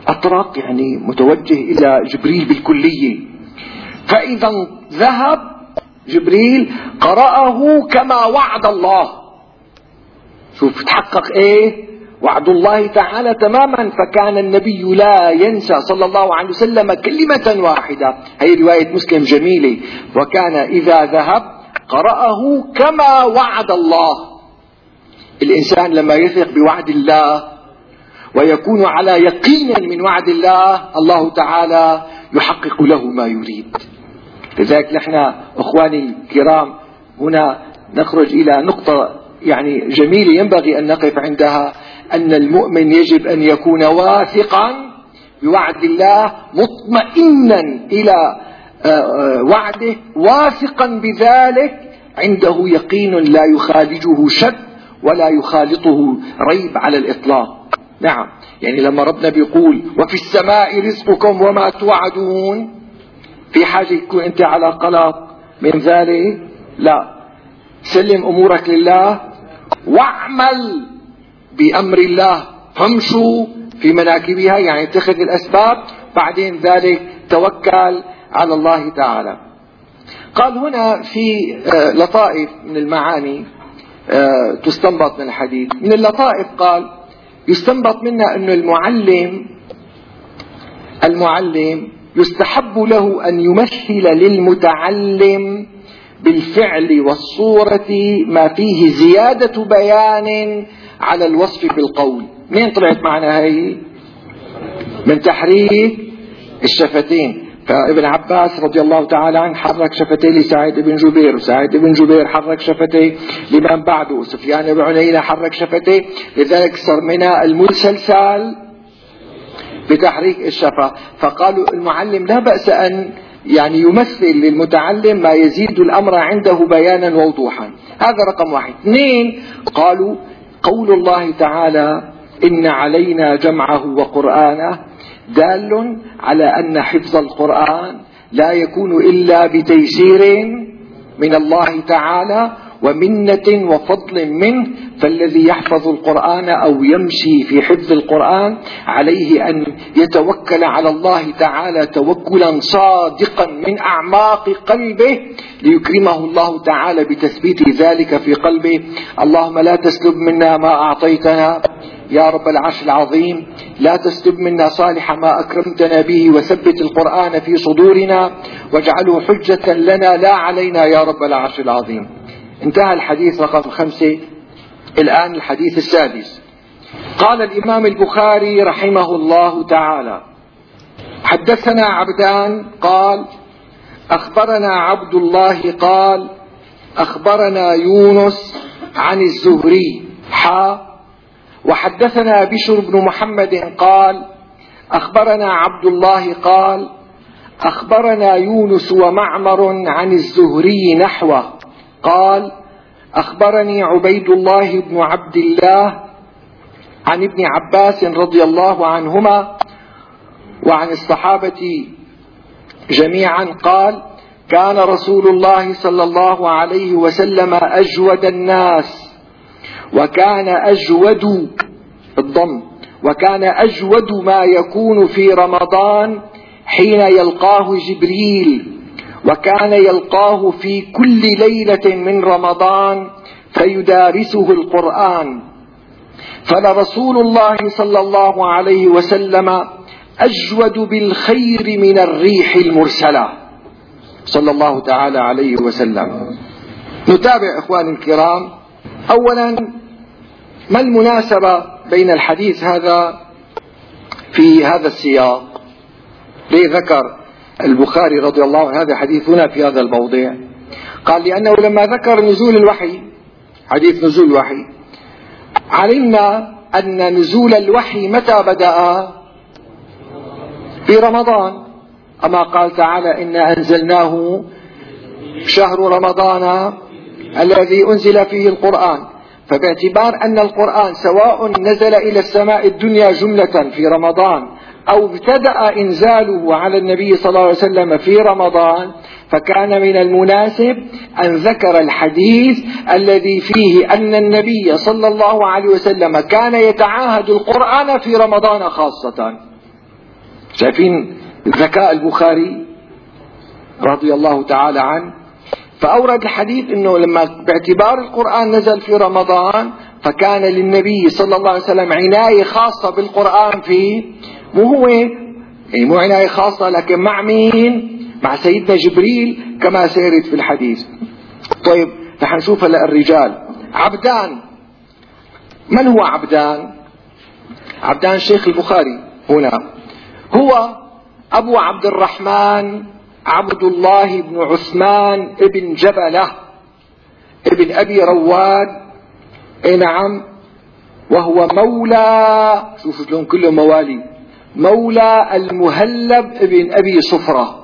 أطرق يعني متوجه إلى جبريل بالكلية. فإذا ذهب جبريل قرأه كما وعد الله. شوف تحقق ايه؟ وعد الله تعالى تماما. فكان النبي لا ينسى صلى الله عليه وسلم كلمة واحدة. هي رواية مسلم جميلة. وكان إذا ذهب قرأه كما وعد الله. الإنسان لما يثق بوعد الله ويكون على يقين من وعد الله، الله تعالى يحقق له ما يريد. لذلك نحن أخواني الكرام هنا نخرج إلى نقطة يعني جميلة ينبغي أن نقف عندها، أن المؤمن يجب أن يكون واثقا بوعد الله، مطمئنا إلى وعده، واثقا بذلك، عنده يقين لا يخالجه شك ولا يخالطه ريب على الإطلاق. نعم، يعني لما ربنا بيقول وفي السماء رزقكم وما توعدون، في حاجة يكون أنت على قلق من ذلك؟ لا، سلم أمورك لله واعمل بأمر الله، فامشوا في مناكبها، يعني اتخذ الأسباب، بعدين ذلك توكل على الله تعالى. قال هنا في لطائف من المعاني تستنبط من الحديث. من اللطائف قال يستنبط منها أن المعلم يستحب له أن يمثل للمتعلم بالفعل والصورة ما فيه زيادة بيان على الوصف بالقول. منين طلعت معنا هاي؟ من تحريك الشفتين. فابن عباس رضي الله تعالى عنه حرك شفتيه لسعيد بن جبير، وسعيد بن جبير حرك شفتيه لمن بعده، وسفيان بن عيينة حرك شفتيه، لذلك صار منها المسلسل بتحريك الشفة. فقالوا المعلم لا بأس أن يعني يمثل للمتعلم ما يزيد الأمر عنده بيانا ووضوحا. هذا رقم واحد. اثنين، قالوا قول الله تعالى إن علينا جمعه وقرآنه دال على أن حفظ القرآن لا يكون إلا بتيسير من الله تعالى ومنة وفضل منه. فالذي يحفظ القرآن أو يمشي في حفظ القرآن عليه أن يتوكل على الله تعالى توكلا صادقا من أعماق قلبه ليكرمه الله تعالى بتثبيت ذلك في قلبه. اللهم لا تسلب منا ما أعطيتنا يا رب العرش العظيم، لا تسلب منا صالح ما أكرمتنا به، وثبت القرآن في صدورنا واجعله حجة لنا لا علينا يا رب العرش العظيم. انتهى الحديث رقم 5. الآن الحديث السادس. قال الإمام البخاري رحمه الله تعالى حدثنا عبدان قال أخبرنا عبد الله قال أخبرنا يونس عن الزهري وحدثنا بشر بن محمد قال أخبرنا عبد الله قال أخبرنا يونس ومعمر عن الزهري نحوه قال أخبرني عبيد الله بن عبد الله عن ابن عباس رضي الله عنهما وعن الصحابة جميعا قال كان رسول الله صلى الله عليه وسلم أجود الناس وكان أجود الضم وكان أجود ما يكون في رمضان حين يلقاه جبريل، وكان يلقاه في كل ليلة من رمضان فيدارسه القرآن. فلرسول الله صلى الله عليه وسلم أجود بالخير من الريح المرسلة صلى الله تعالى عليه وسلم. نتابع إخواني الكرام. أولا، ما المناسبة بين الحديث هذا في هذا السياق؟ ليه ذكر البخاري رضي الله عنه هذا حديثنا في هذا الموضع؟ قال لأنه لما ذكر نزول الوحي، حديث نزول الوحي، علمنا أن نزول الوحي متى بدأ؟ في رمضان. أما قال تعالى إنا أنزلناه شهر رمضان الذي أنزل فيه القرآن. فباعتبار أن القرآن سواء نزل إلى السماء الدنيا جملة في رمضان أو ابتدأ إنزاله على النبي صلى الله عليه وسلم في رمضان، فكان من المناسب أن ذكر الحديث الذي فيه أن النبي صلى الله عليه وسلم كان يتعاهد القرآن في رمضان خاصة. شايفين ذكاء البخاري رضي الله تعالى عنه. فأورد الحديث أنه لما باعتبار القرآن نزل في رمضان فكان للنبي صلى الله عليه وسلم عناية خاصة بالقرآن فيه، مو عناية خاصة لكن مع مين؟ مع سيدنا جبريل كما سيرد في الحديث. طيب نحن نشوف هلا الرجال. عبدان، من هو عبدان؟ عبدان الشيخ البخاري هنا هو أبو عبد الرحمن عبد الله بن عثمان ابن جبلة ابن أبي رواد، نعم، وهو مولى، شوفوا شلون كله موالي، مولى المهلب ابن أبي صفرة.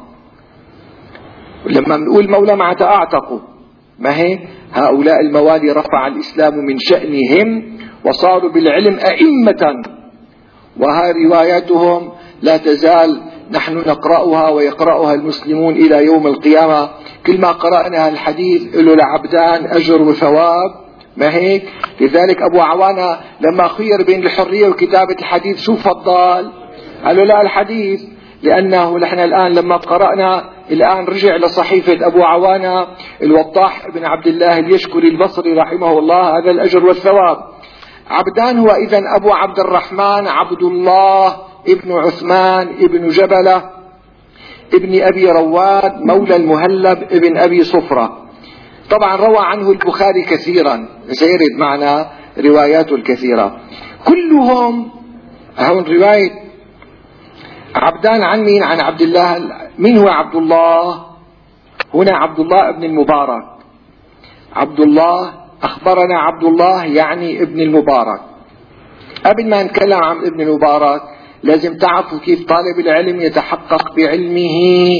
لما نقول مولى معناتها أعتقوا، ما هي هؤلاء الموالي رفع الإسلام من شأنهم وصاروا بالعلم أئمة، وهذه رواياتهم لا تزال نحن نقرأها ويقرأها المسلمون إلى يوم القيامة. كل ما قرأنا الحديث له لعبدان أجر وثواب، ما هيك؟ لذلك أبو عوانة لما خير بين الحرية وكتابة الحديث شو فضل؟ قالوا لا الحديث، لأنه نحن الآن لما قرأنا الآن رجع لصحيفة أبو عوانة الوضاح بن عبد الله اليشكري البصري رحمه الله هذا الأجر والثواب. عبدان هو إذن أبو عبد الرحمن عبد الله ابن عثمان ابن جبلة ابن أبي رواد مولى المهلب ابن أبي صفرة. طبعا روى عنه البخاري كثيرا، سيرد معنا رواياته الكثيرة كلهم. هون رواية عبدان عن مين؟ عن عبد الله. من هو عبد الله؟ هنا عبد الله ابن المبارك. عبد الله أخبرنا عبد الله يعني ابن المبارك. قبل ما نتكلم عن ابن المبارك لازم تعرفوا كيف طالب العلم يتحقق بعلمه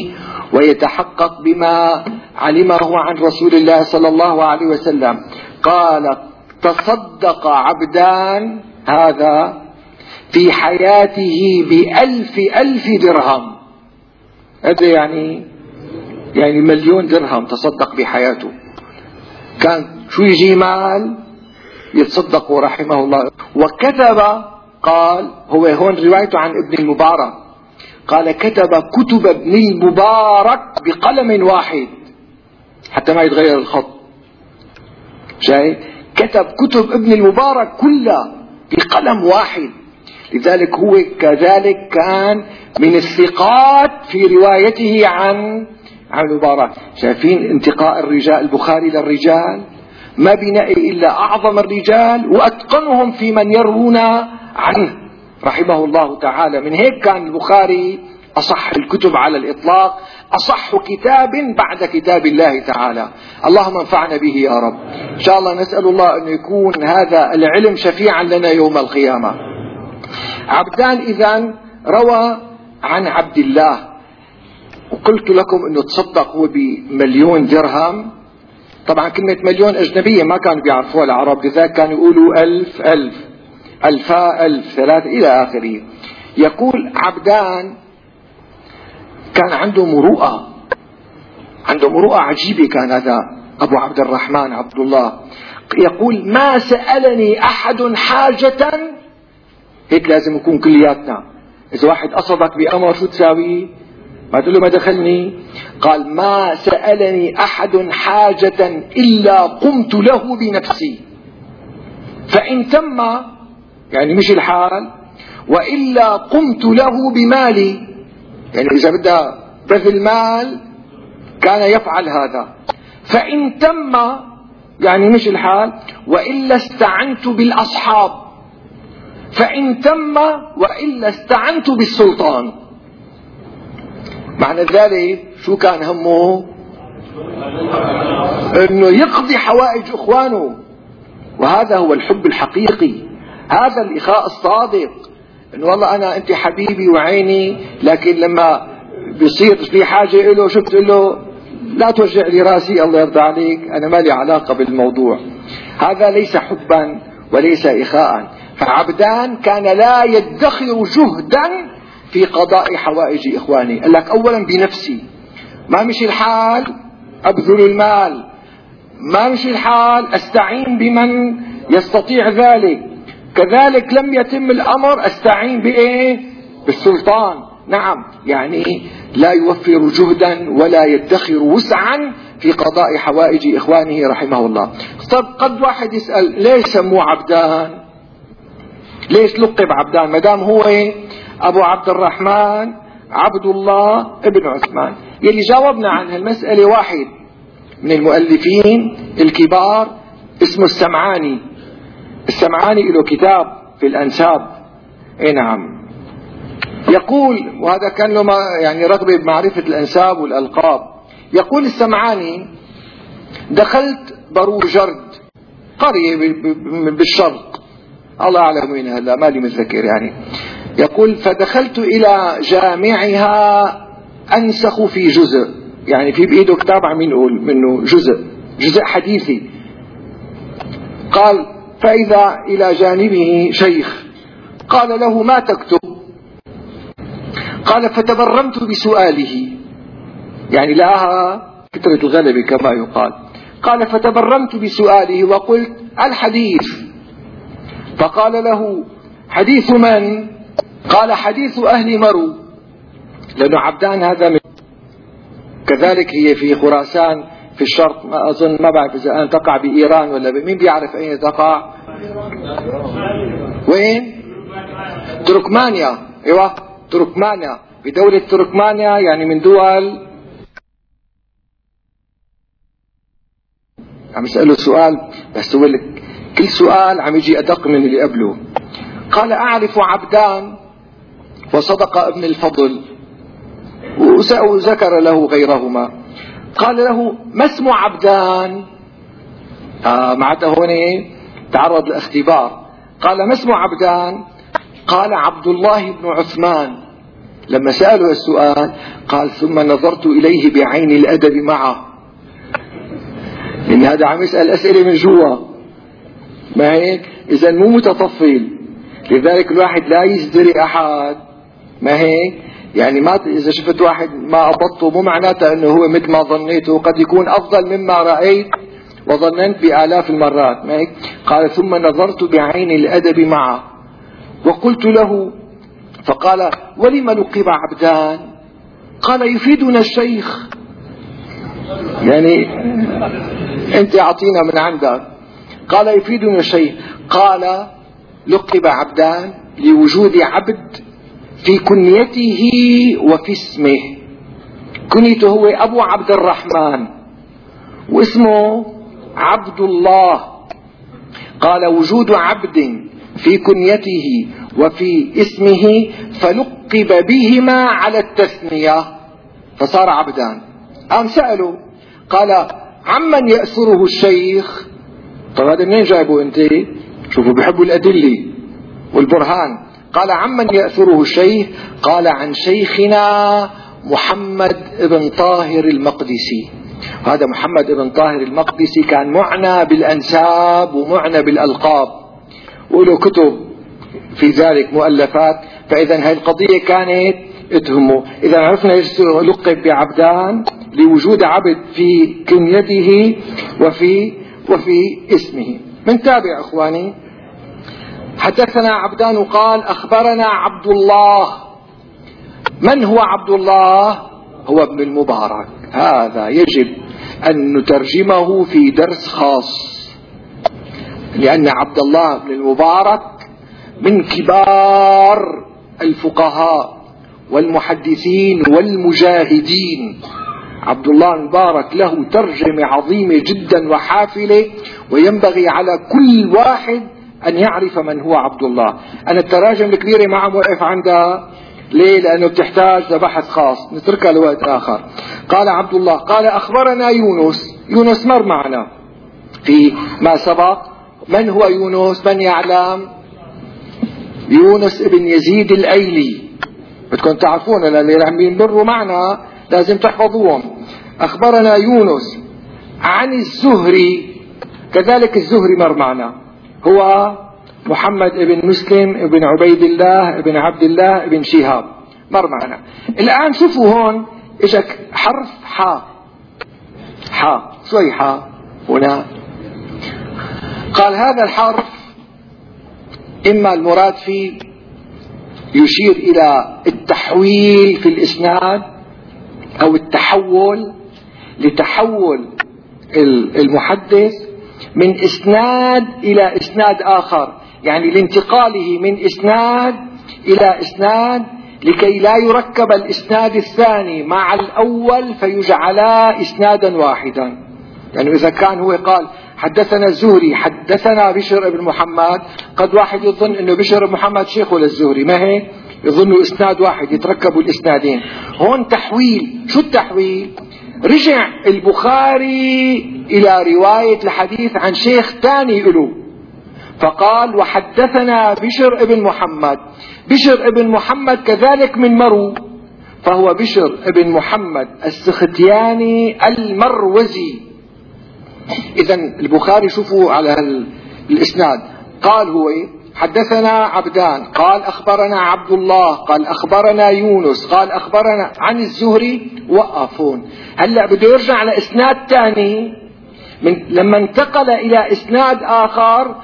ويتحقق بما علمه عن رسول الله صلى الله عليه وسلم. قال تصدق عبدان هذا في حياته ب1000 درهم. هذا يعني 1,000,000 درهم تصدق بحياته. كان شو يجي مال يتصدق رحمه الله. وكتب، قال هو هون روايته عن ابن المبارك، قال كتب كتب ابن المبارك بقلم واحد حتى ما يتغير الخط. شايف؟ كتب كتب ابن المبارك كلها بقلم واحد. لذلك هو كذلك كان من الثقات في روايته عن المبارك. شايفين انتقاء الرجال البخاري للرجال؟ ما بنأي إلا أعظم الرجال وأتقنهم في من يروون عنه رحمه الله تعالى. من هيك كان البخاري أصح الكتب على الإطلاق، أصح كتاب بعد كتاب الله تعالى. اللهم انفعنا به يا رب. إن شاء الله نسأل الله أن يكون هذا العلم شفيعا لنا يوم القيامة. عبدان إذن روى عن عبد الله، وقلت لكم أنه تصدق هو ب1,000,000 درهم. طبعا كلمة 1,000,000 أجنبية ما كانوا بيعرفوها العرب، لذلك كانوا يقولوا 1000 1000 ألفا 1000 3 إلى آخره. يقول عبدان كان عنده مروءة عجيبة. كان هذا أبو عبد الرحمن عبد الله يقول ما سألني أحد حاجة، هيك لازم نكون كلياتنا. إذا واحد قصدك بأمر شو تساوي؟ ما تقول له ما دخلني. قال ما سألني أحد حاجة إلا قمت له بنفسي، فإن تم يعني مش الحال، وإلا قمت له بمالي، يعني إذا بدأ بذل مال كان يفعل هذا. فإن تم يعني مش الحال، وإلا استعنت بالأصحاب، فإن تم وإلا استعنت بالسلطان. معنى ذلك شو كان همه؟ انه يقضي حوائج اخوانه. وهذا هو الحب الحقيقي، هذا الاخاء الصادق. انه والله انت حبيبي وعيني، لكن لما بيصير في حاجة له شو بتقول له؟ لا توجع لي راسي الله يرضى عليك، انا ما لي علاقة بالموضوع. هذا ليس حبا وليس اخاء. فعبدان كان لا يدخر جهدا في قضاء حوائج إخواني. قال لك أولا بنفسي، ما مشي الحال أبذل المال، ما مشي الحال أستعين بمن يستطيع ذلك، كذلك لم يتم الأمر أستعين بإيه؟ بالسلطان. نعم، يعني لا يوفر جهدا ولا يدخر وسعا في قضاء حوائج إخوانه رحمه الله. طب قد واحد يسأل ليش سموه عبدان؟ ليش لقب عبدان ما دام هو أبو عبد الرحمن عبد الله ابن عثمان؟ يلي جاوبنا عن هالمسألة واحد من المؤلفين الكبار اسمه السمعاني. السمعاني له كتاب في الأنساب. نعم، يقول، وهذا كان له يعني رغبة بمعرفة الأنساب والألقاب. يقول السمعاني: دخلت بروجرد، قرية بالشرق، الله أعلم وين هلا، مالي متذكر يعني. يقول: فدخلت إلى جامعها أنسخ في جزء، يعني في بإيده كتاب عم ينقل منه جزء حديثي. قال: فإذا إلى جانبه شيخ قال له: ما تكتب؟ قال: فتبرمت بسؤاله، يعني لها كثرة الغلبة كما يقال. قال: فتبرمت بسؤاله وقلت: الحديث. فقال له: حديث من؟ قال: حديث أهل مرو، لأنه عبدان هذا من كذلك هي في خراسان في الشرق، ما أظن، ما بعرف إذا الآن تقع بإيران ولا مين بيعرف أين تقع؟ وين؟ تركمانيا. ايوه تركمانيا، بدولة تركمانيا، يعني من دول. عم يسأله سؤال بس هو كل سؤال عم يجي أدق من اللي قبله. قال: أعرف عبدان وصدق ابن الفضل، وذكر له غيرهما. قال له: ما اسم عبدان؟ معناته هون تعرض لاختبار. قال: ما اسم عبدان؟ قال: عبد الله بن عثمان. لما سأله السؤال قال: ثم نظرت إليه بعين الأدب معه، لأن هذا عم يسأل أسئلة من جوا، ما هيك؟ إذا مو متطفل، لذلك الواحد لا يزدري أحد، ما هيك؟ يعني ما إذا شفت واحد ما أبطه مو معناته أنه هو مثل ما ظنيته، قد يكون أفضل مما رأيت وظننت بآلاف المرات، ما هيك؟ قال: ثم نظرت بعين الأدب معه وقلت له، فقال: ولم لقب عبدان؟ قال: يفيدنا الشيخ، يعني أنت أعطينا من عندك. قال: يفيدنا الشيخ. قال: لقب عبدان لوجود عبد في كنيته وفي اسمه. كنيته هو أبو عبد الرحمن واسمه عبد الله. قال: وجود عبد في كنيته وفي اسمه فلقب بهما على التثنية فصار عبدان. قام سألوا قال: عمن يأثره الشيخ؟ طب هذا منين جايبه انت؟ شوفوا بيحبوا الأدلة والبرهان. قال: عمن يأثره الشيخ؟ قال: عن شيخنا محمد بن طاهر المقدسي. هذا محمد بن طاهر المقدسي كان معنى بالأنساب ومعنى بالألقاب، وله كتب في ذلك مؤلفات. فإذا هذه القضية كانت تهمه. إذا عرفنا لقب بعبدان لوجود عبد في كنيته وفي اسمه. من تابع إخواني. حدثنا عبدان قال: أخبرنا عبد الله. من هو عبد الله؟ هو ابن المبارك. هذا يجب أن نترجمه في درس خاص، لأن عبد الله بن المبارك من كبار الفقهاء والمحدثين والمجاهدين. عبد الله المبارك له ترجمة عظيمة جدا وحافلة، وينبغي على كل واحد أن يعرف من هو عبد الله. أنا التراجم الكبيرة ما عم وقف عندها، ليه؟ لأنه بتحتاج لبحث خاص، نتركها لوقت آخر. قال عبد الله قال: أخبرنا يونس مر معنا في ما سبق. من هو يونس؟ من يعلم؟ يونس ابن يزيد الأيلي، بدكم تعرفون اللي عم ينبروا معنا لازم تحفظوهم. أخبرنا يونس عن الزهري، كذلك الزهري مر معنا، هو محمد ابن مسلم ابن عبيد الله ابن عبد الله ابن شهاب، مر معنا. الآن شوفوا هون اجك حرف حاء شوي حاء هنا. قال: هذا الحرف إما المراد فيه يشير إلى التحويل في الإسناد أو التحول، لتحول المحدث من إسناد إلى إسناد آخر، يعني لانتقاله من إسناد إلى إسناد لكي لا يركب الإسناد الثاني مع الأول فيجعلا إسنادا واحدا. يعني إذا كان هو قال حدثنا الزهري حدثنا بشر بن محمد، قد واحد يظن أنه بشر بن محمد شيخه للزهري، ما هيك؟ يظنوا إسناد واحد، يتركبوا الإسنادين. هون تحويل. شو التحويل؟ رجع البخاري إلى رواية الحديث عن شيخ تاني له، فقال وحدثنا بشر بن محمد. بشر بن محمد كذلك من مرو، فهو بشر بن محمد السختياني المروزي. إذن البخاري شوفوا على الإسناد، قال هو حدثنا عبدان، قال أخبرنا عبد الله، قال أخبرنا يونس، قال أخبرنا عن الزهري. وقفون. هلأ بده يرجع على إسناد تاني، لما انتقل إلى إسناد آخر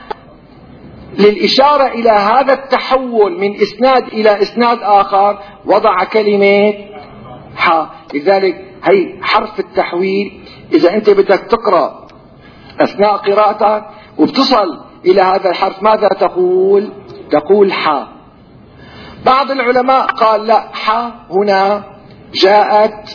للإشارة إلى هذا التحول من إسناد إلى إسناد آخر وضع كلمة حا. لذلك هي حرف التحويل. إذا أنت بدك تقرأ أثناء قراءتك وبتصل إلى هذا الحرف ماذا تقول؟ تقول حا. بعض العلماء قال لا، حا هنا جاءت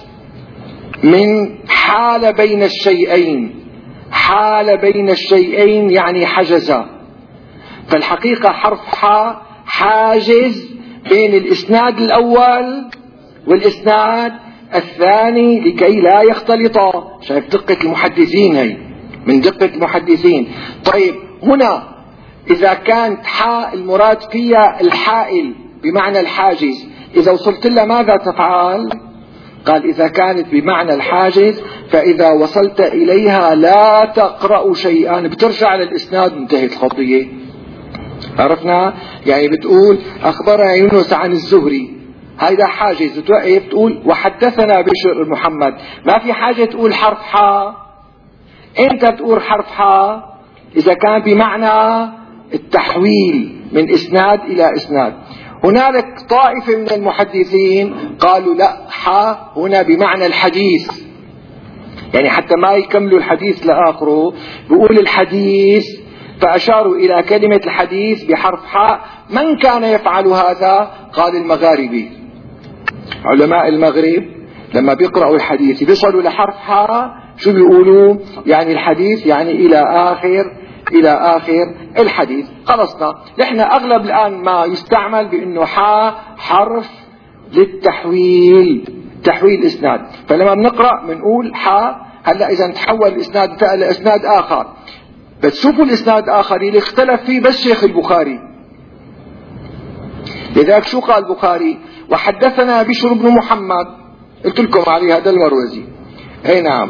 من حال بين الشيئين. حال بين الشيئين يعني حجز. فالحقيقة حرف حا حاجز بين الإسناد الأول والإسناد الثاني لكي لا يختلطا. شايف دقة المحدثين؟ هي من دقة المحدثين. طيب هنا إذا كانت حاء المراد فيها الحائل بمعنى الحاجز، إذا وصلت لها ماذا تفعل؟ قال إذا كانت بمعنى الحاجز فإذا وصلت إليها لا تقرأ شيئا، بترجع على الإسناد، انتهت القضية. عرفنا؟ يعني بتقول أخبرنا يونس عن الزهري، هذا حاجز، بتوقف تقول وحدثنا بشر محمد. ما في حاجة تقول حرف حاء. انت تقول حرف حاء إذا كان بمعنى التحويل من إسناد إلى إسناد. هنالك طائفة من المحدثين قالوا لا، حاء هنا بمعنى الحديث، يعني حتى ما يكملوا الحديث لآخره بيقول الحديث، فأشاروا إلى كلمة الحديث بحرف حاء. من كان يفعل هذا؟ قال المغاربي. علماء المغرب لما بيقرأوا الحديث بيصلوا لحرف حاء، شو بيقولوا؟ يعني الحديث يعني إلى آخر الحديث. خلصنا. نحن أغلب الآن ما يستعمل بأنه حاء حرف للتحويل، تحويل إسناد. فلما بنقرأ بنقول حاء. هلأ إذا تحول الإسناد إلى إسناد آخر، بس شوفوا الإسناد آخر اللي اختلف فيه بس شيخ البخاري. لذلك شو قال البخاري؟ وحدثنا بشر بن محمد، قلت لكم عليه هذا المروزي. اي نعم.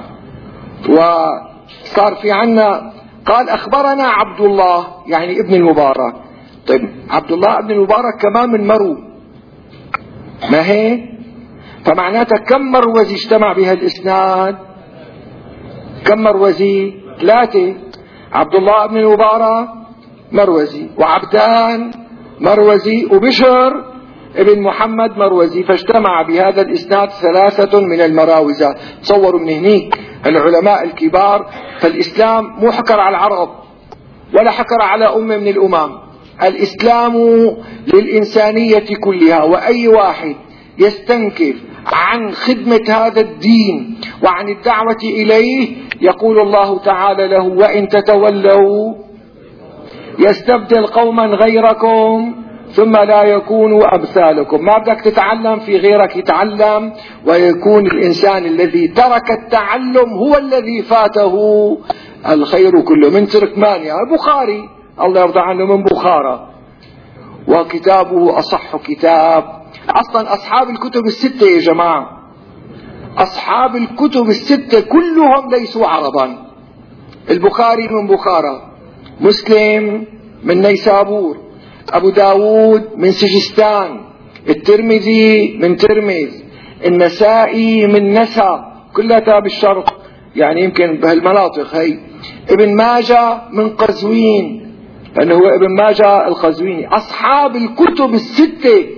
وصار في عنا قال أخبرنا عبد الله، يعني ابن المبارك. طيب عبد الله ابن المبارك كمان من مرو، ما هي؟ فمعناتها كم مروزي اجتمع بها الإسناد؟ كم مروزي؟ 3. عبد الله ابن المبارك مروزي، وعبدان مروزي، وبشر ابن محمد مروزي، فاجتمع بهذا الإسناد 3 من المراوزة. تصوروا من هنيك العلماء الكبار. فالإسلام مو حكر على العرب ولا حكر على أمة من الأمم. الإسلام للإنسانية كلها، وأي واحد يستنكف عن خدمة هذا الدين وعن الدعوة إليه يقول الله تعالى له وإن تتولوا يستبدل قوما غيركم ثم لا يكونوا أمثالكم. ما بدك تتعلم في غيرك يتعلم، ويكون الإنسان الذي ترك التعلم هو الذي فاته الخير كله. من تركمانيا البخاري الله يرضى عنه من بخارى، وكتابه أصح كتاب. أصلا أصحاب الكتب الستة يا جماعة، أصحاب الكتب الستة كلهم ليسوا عربا. البخاري من بخارى، مسلم من نيسابور، أبو داود من سجستان، الترمذي من ترمذ، النسائي من نسا، كلها بالشرق يعني يمكن بهالمناطق هي، ابن ماجه من قزوين لأنه هو ابن ماجه القزويني. أصحاب الكتب الستة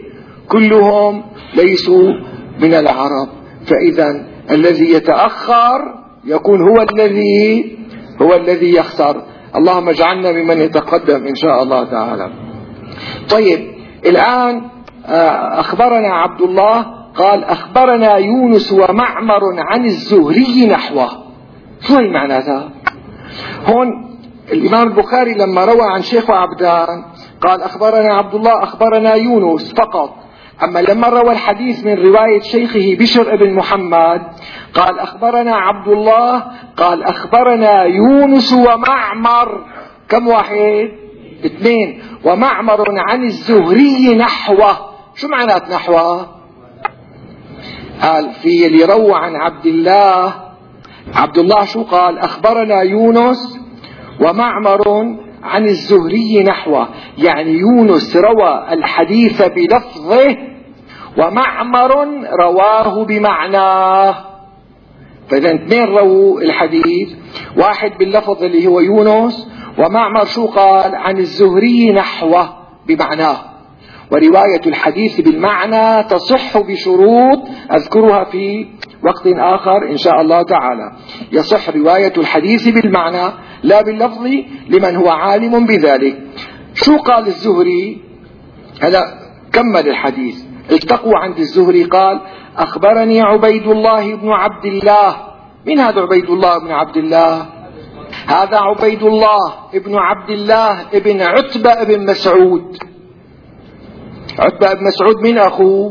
كلهم ليسوا من العرب. فإذا الذي يتأخر يكون هو الذي يخسر. اللهم اجعلنا ممن يتقدم إن شاء الله تعالى. طيب الآن أخبرنا عبد الله قال أخبرنا يونس ومعمر عن الزهري نحوه. شو هي معناتها؟ هون الإمام البخاري لما روى عن شيخ عبدان قال أخبرنا عبد الله أخبرنا يونس فقط، أما لما روى الحديث من رواية شيخه بشر بن محمد قال أخبرنا عبد الله قال أخبرنا يونس ومعمر. كم واحد؟ 2. ومعمر عن الزهري نحوه. شو معنات نحوه؟ قال في اللي روى عن عبد الله شو قال؟ أخبرنا يونس ومعمر عن الزهري نحوه، يعني يونس روى الحديث بلفظه ومعمر رواه بمعناه. فإذا 2 رووا الحديث، واحد باللفظ اللي هو يونس، ومعمر شو قال؟ عن الزهري نحوه بمعناه. ورواية الحديث بالمعنى تصح بشروط أذكرها في وقت آخر إن شاء الله تعالى. يصح رواية الحديث بالمعنى لا باللفظ لمن هو عالم بذلك. شو قال الزهري؟ هذا كمل الحديث. التقوا عند الزهري قال أخبرني عبيد الله بن عبد الله. من هذا عبيد الله بن عبد الله؟ هذا عبيد الله بن عبد الله ابن عتبة بن مسعود. عتبة بن مسعود من أخوه؟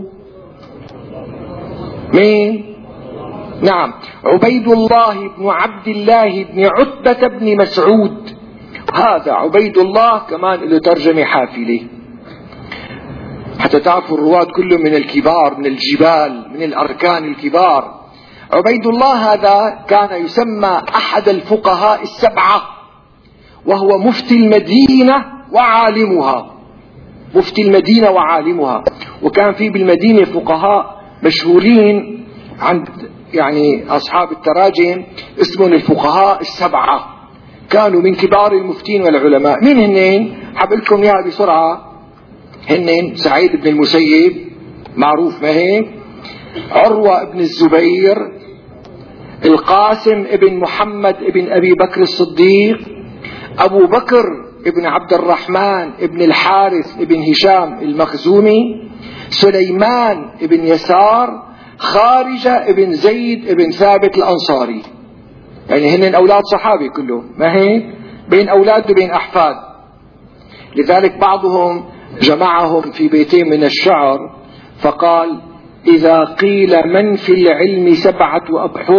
مين؟ نعم، عبيد الله بن عبد الله بن عتبة بن مسعود. هذا عبيد الله كمان له ترجمة حافلة حتى تعرفوا الرواة كلهم من الكبار، من الجبال، من الأركان الكبار. عبيد الله هذا كان يسمى أحد الفقهاء السبعة، وهو مفتي المدينة وعالمها. مفتي المدينة وعالمها. وكان في بالمدينة فقهاء مشهورين عند يعني أصحاب التراجم اسمهم الفقهاء السبعة، كانوا من كبار المفتين والعلماء. مين هنين؟ حبلكم اياها بسرعة. هنين سعيد بن المسيب معروف ما هيك، عروة بن الزبير، القاسم بن محمد بن أبي بكر الصديق، أبو بكر ابن عبد الرحمن ابن الحارث ابن هشام المخزومي، سليمان ابن يسار، خارجة ابن زيد ابن ثابت الأنصاري. يعني هن أولاد صحابي كلهم ما هيك، بين أولاد وبين أحفاد. لذلك بعضهم جمعهم في بيتين من الشعر فقال إذا قيل من في العلم 7 أبحر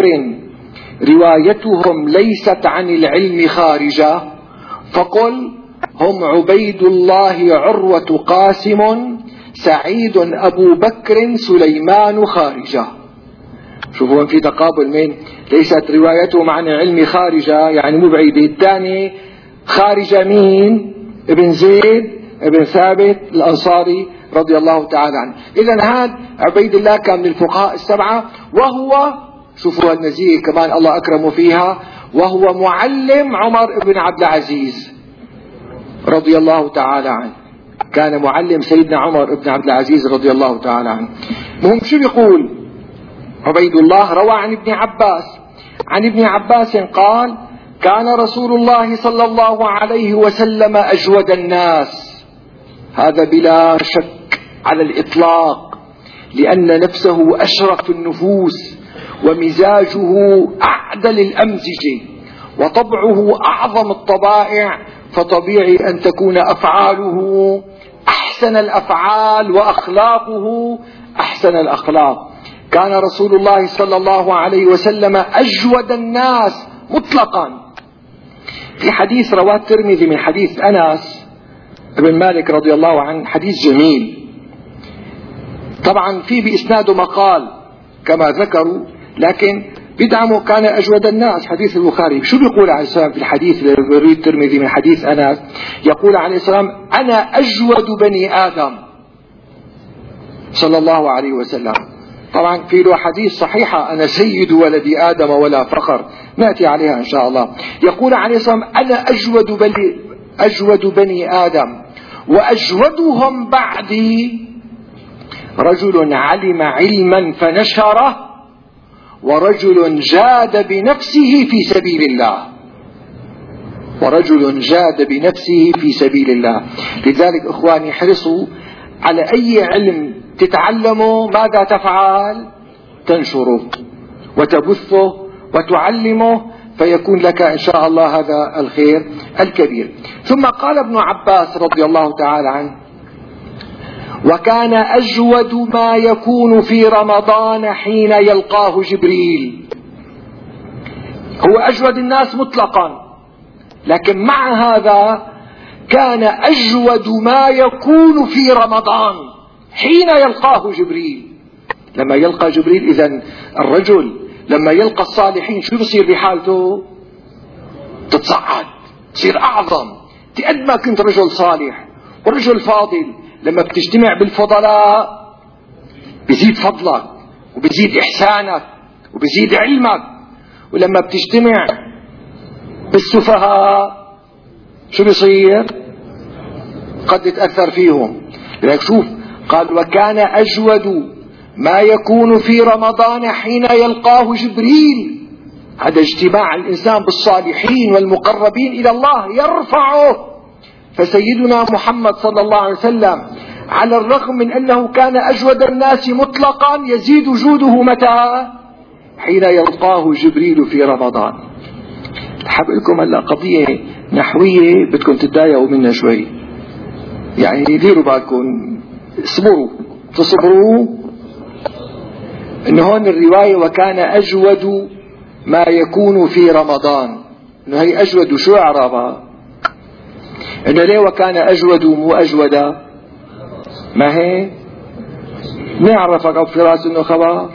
روايتهم ليست عن العلم خارجة فقل هم عبيد الله عروة قاسم سعيد أبو بكر سليمان خارجة. شوفوا في تقابل من ليست روايتهم عن العلم خارجة يعني مو بعيدة. الثاني خارجة مين؟ ابن زيد ابن ثابت الأنصاري رضي الله تعالى عنه. إذن هذا عبيد الله كان من الفقهاء السبعة، وهو شوفوا المزية كمان الله أكرمه فيها، وهو معلم عمر بن عبد العزيز رضي الله تعالى عنه. كان معلم سيدنا عمر بن عبد العزيز رضي الله تعالى عنه. مهم شو بيقول عبيد الله؟ روى عن ابن عباس، عن ابن عباس قال كان رسول الله صلى الله عليه وسلم أجود الناس. هذا بلا شك على الإطلاق، لأن نفسه أشرف النفوس، ومزاجه أعدل الأمزجة، وطبعه أعظم الطبائع، فطبيعي أن تكون أفعاله أحسن الأفعال وأخلاقه أحسن الأخلاق. كان رسول الله صلى الله عليه وسلم أجود الناس مطلقا. في حديث رواه الترمذي من حديث أنس بن مالك رضي الله عنه، حديث جميل طبعا في بإسناده مقال كما ذكروا، لكن بدعمه كان أجود الناس. حديث البخاري شو بيقول عليه السلام في الحديث اللي يروي الترمذي من حديث أنس؟ يقول عليه السلام أنا أجود بني آدم صلى الله عليه وسلم. طبعا في له حديث صحيحة أنا سيد ولد آدم ولا فخر، نأتي عليها إن شاء الله. يقول عليه السلام أنا أجود بني آدم وأجودهم بعدي رجل علم علما فنشره، ورجل جاد بنفسه في سبيل الله. ورجل جاد بنفسه في سبيل الله. لذلك إخواني احرصوا على أي علم تتعلموا، ماذا تفعل؟ تنشره وتبثه وتعلمه، فيكون لك إن شاء الله هذا الخير الكبير. ثم قال ابن عباس رضي الله تعالى عنه: وكان أجود ما يكون في رمضان حين يلقاه جبريل. هو أجود الناس مطلقا، لكن مع هذا كان أجود ما يكون في رمضان حين يلقاه جبريل. لما يلقى جبريل، إذن الرجل لما يلقى الصالحين شو بصير بحالته؟ تتصعد، تصير أعظم. قد ما كنت رجل صالح ورجل فاضل، لما بتجتمع بالفضلاء بيزيد فضلك وبيزيد إحسانك وبيزيد علمك. ولما بتجتمع بالسفهاء شو بيصير؟ قد تتأثر فيهم. لذلك شوف قال: وكان أجود ما يكون في رمضان حين يلقاه جبريل. هذا اجتماع الإنسان بالصالحين والمقربين إلى الله يرفعه. فسيدنا محمد صلى الله عليه وسلم على الرغم من أنه كان أجود الناس مطلقا، يزيد جوده متى؟ حين يلقاه جبريل في رمضان. حاب لكم هلا قضية نحوية بدكم تتضايقوا منها شوي، يعني ديروا بالكم، اصبروا تصبروا. إن هون الرواية وكان أجود ما يكون في رمضان، إنه هي أجود شو إعرابها؟ إنه ليه وكان أجود مو أجودا؟ ما هي نعرف أو في راس إنه خبر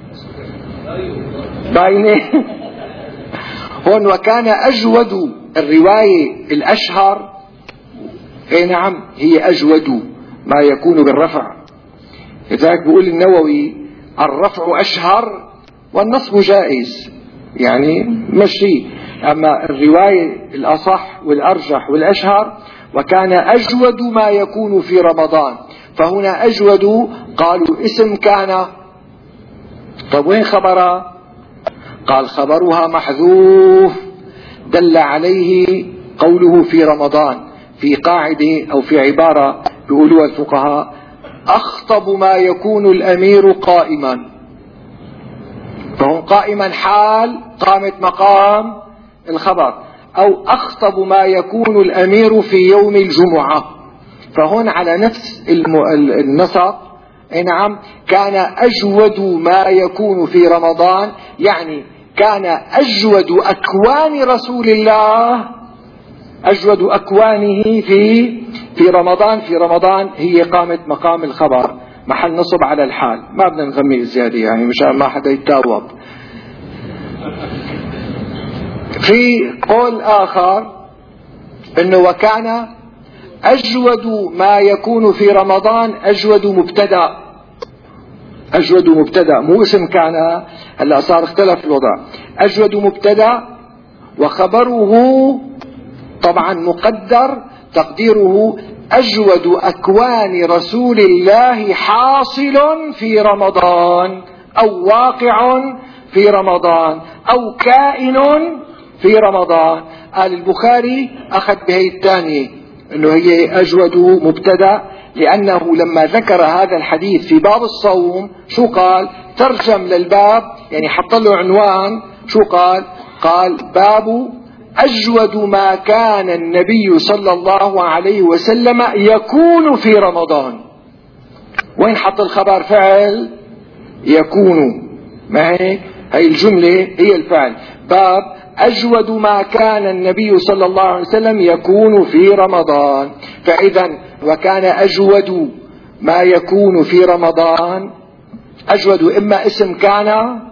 باينة. هون وكان أجود الرواية الأشهر، اي نعم هي أجود ما يكون بالرفع. لذلك بيقول النووي: الرفع أشهر والنصب جائز، يعني مشي. أما الرواية الأصح والأرجح والأشهر وكان أجود ما يكون في رمضان. فهنا أجود قالوا اسم كان. طب وين خبرها؟ قال: خبرها محذوف، دل عليه قوله في رمضان. في قاعدة أو في عبارة بيقولوها الفقهاء: أخطب ما يكون الأمير قائما. فهم قائما حال قامت مقام الخبر، أو أخطب ما يكون الأمير في يوم الجمعة. فهون على نفس النسق. نعم كان أجود ما يكون في رمضان، يعني كان أجود أكوان رسول الله، أجود أكوانه في رمضان. في رمضان هي قامت مقام الخبر، محل نصب على الحال، ما بدنا نغمي زيادة يعني مشان ما حدا يتاوب. في قول آخر إنه وكان أجود ما يكون في رمضان أجود مبتدأ. أجود مبتدأ مو اسم كان، هلا صار اختلف الوضع. أجود مبتدأ وخبره طبعا مقدر تقديره أجود أكوان رسول الله حاصل في رمضان، أو واقع في رمضان، أو كائن في رمضان. قال البخاري أخذ بهي الثانية أنه هي أجود مبتدأ، لأنه لما ذكر هذا الحديث في باب الصوم شو قال؟ ترجم للباب، يعني حط له عنوان. شو قال؟ قال: باب أجود ما كان النبي صلى الله عليه وسلم يكون في رمضان. وين حط الخبر؟ فعل يكون، ما هيك؟ هي الجملة هي الفعل. باب أجود ما كان النبي صلى الله عليه وسلم يكون في رمضان. فإذا وكان أجود ما يكون في رمضان، أجود إما اسم كان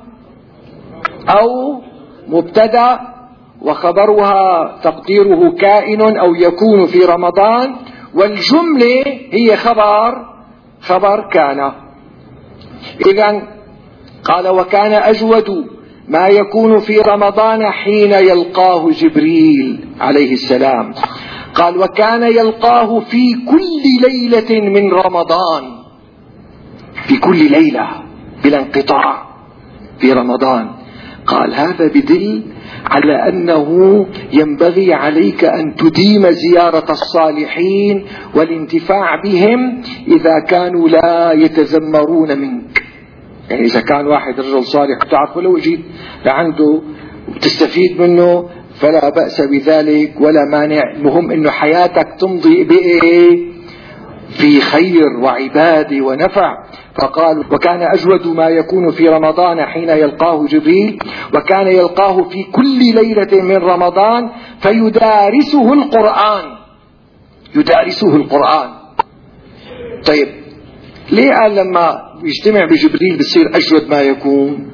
أو مبتدأ وخبرها تقديره كائن أو يكون في رمضان، والجملة هي خبر كان. إذن قال: وكان أجود ما يكون في رمضان حين يلقاه جبريل عليه السلام. قال: وكان يلقاه في كل ليلة من رمضان. في كل ليلة بلا انقطاع في رمضان. قال هذا بدل على أنه ينبغي عليك أن تديم زيارة الصالحين والانتفاع بهم إذا كانوا لا يتذمرون منك. يعني إذا كان واحد رجل صالح تعرف ولو جيت لعنده وتستفيد منه فلا بأس بذلك ولا مانع. المهم أنه حياتك تمضي بإيه؟ في خير وعبادة ونفع. فقال وكان أجود ما يكون في رمضان حين يلقاه جبريل، وكان يلقاه في كل ليلة من رمضان فيدارسه القرآن. يدارسه القرآن. طيب ليه قال لما يجتمع بجبريل بصير أجود ما يكون؟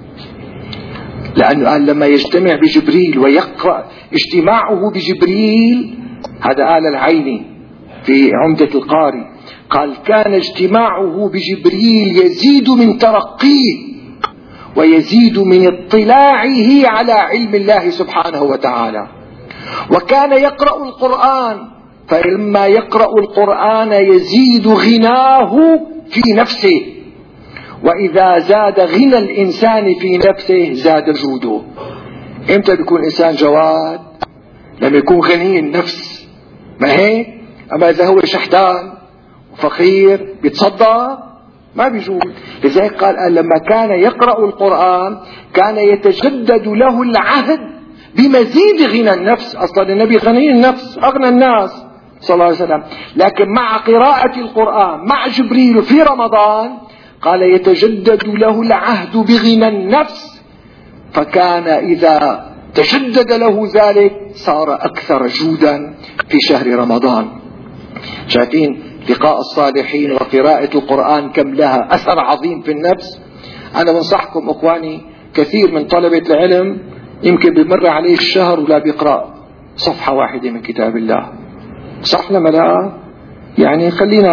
لأنه قال لما يجتمع بجبريل ويقرأ اجتماعه بجبريل، هذا قال العيني في عمدة القاري، قال كان اجتماعه بجبريل يزيد من ترقيه ويزيد من اطلاعه على علم الله سبحانه وتعالى. وكان يقرأ القرآن، فلما يقرأ القرآن يزيد غناه في نفسه، وإذا زاد غنى الإنسان في نفسه زاد جوده. إمتى بيكون إنسان جواد؟ لما يكون غني النفس، ما هيك؟ أما إذا هو شحتان وفقير بيتصدى ما بيجوز. لذلك قال لما كان يقرأ القرآن كان يتجدد له العهد بمزيد غنى النفس. أصلا النبي غني النفس أغنى الناس صلى الله عليه وسلم، لكن مع قراءة القرآن مع جبريل في رمضان قال يتجدد له العهد بغنى النفس، فكان إذا تجدد له ذلك صار أكثر جودا في شهر رمضان. شايفين لقاء الصالحين وقراءة القرآن كم لها أثر عظيم في النفس. أنا بنصحكم أخواني، كثير من طلبة العلم يمكن بمر عليه الشهر ولا بيقرأ صفحة واحدة من كتاب الله. صح لما لا؟ يعني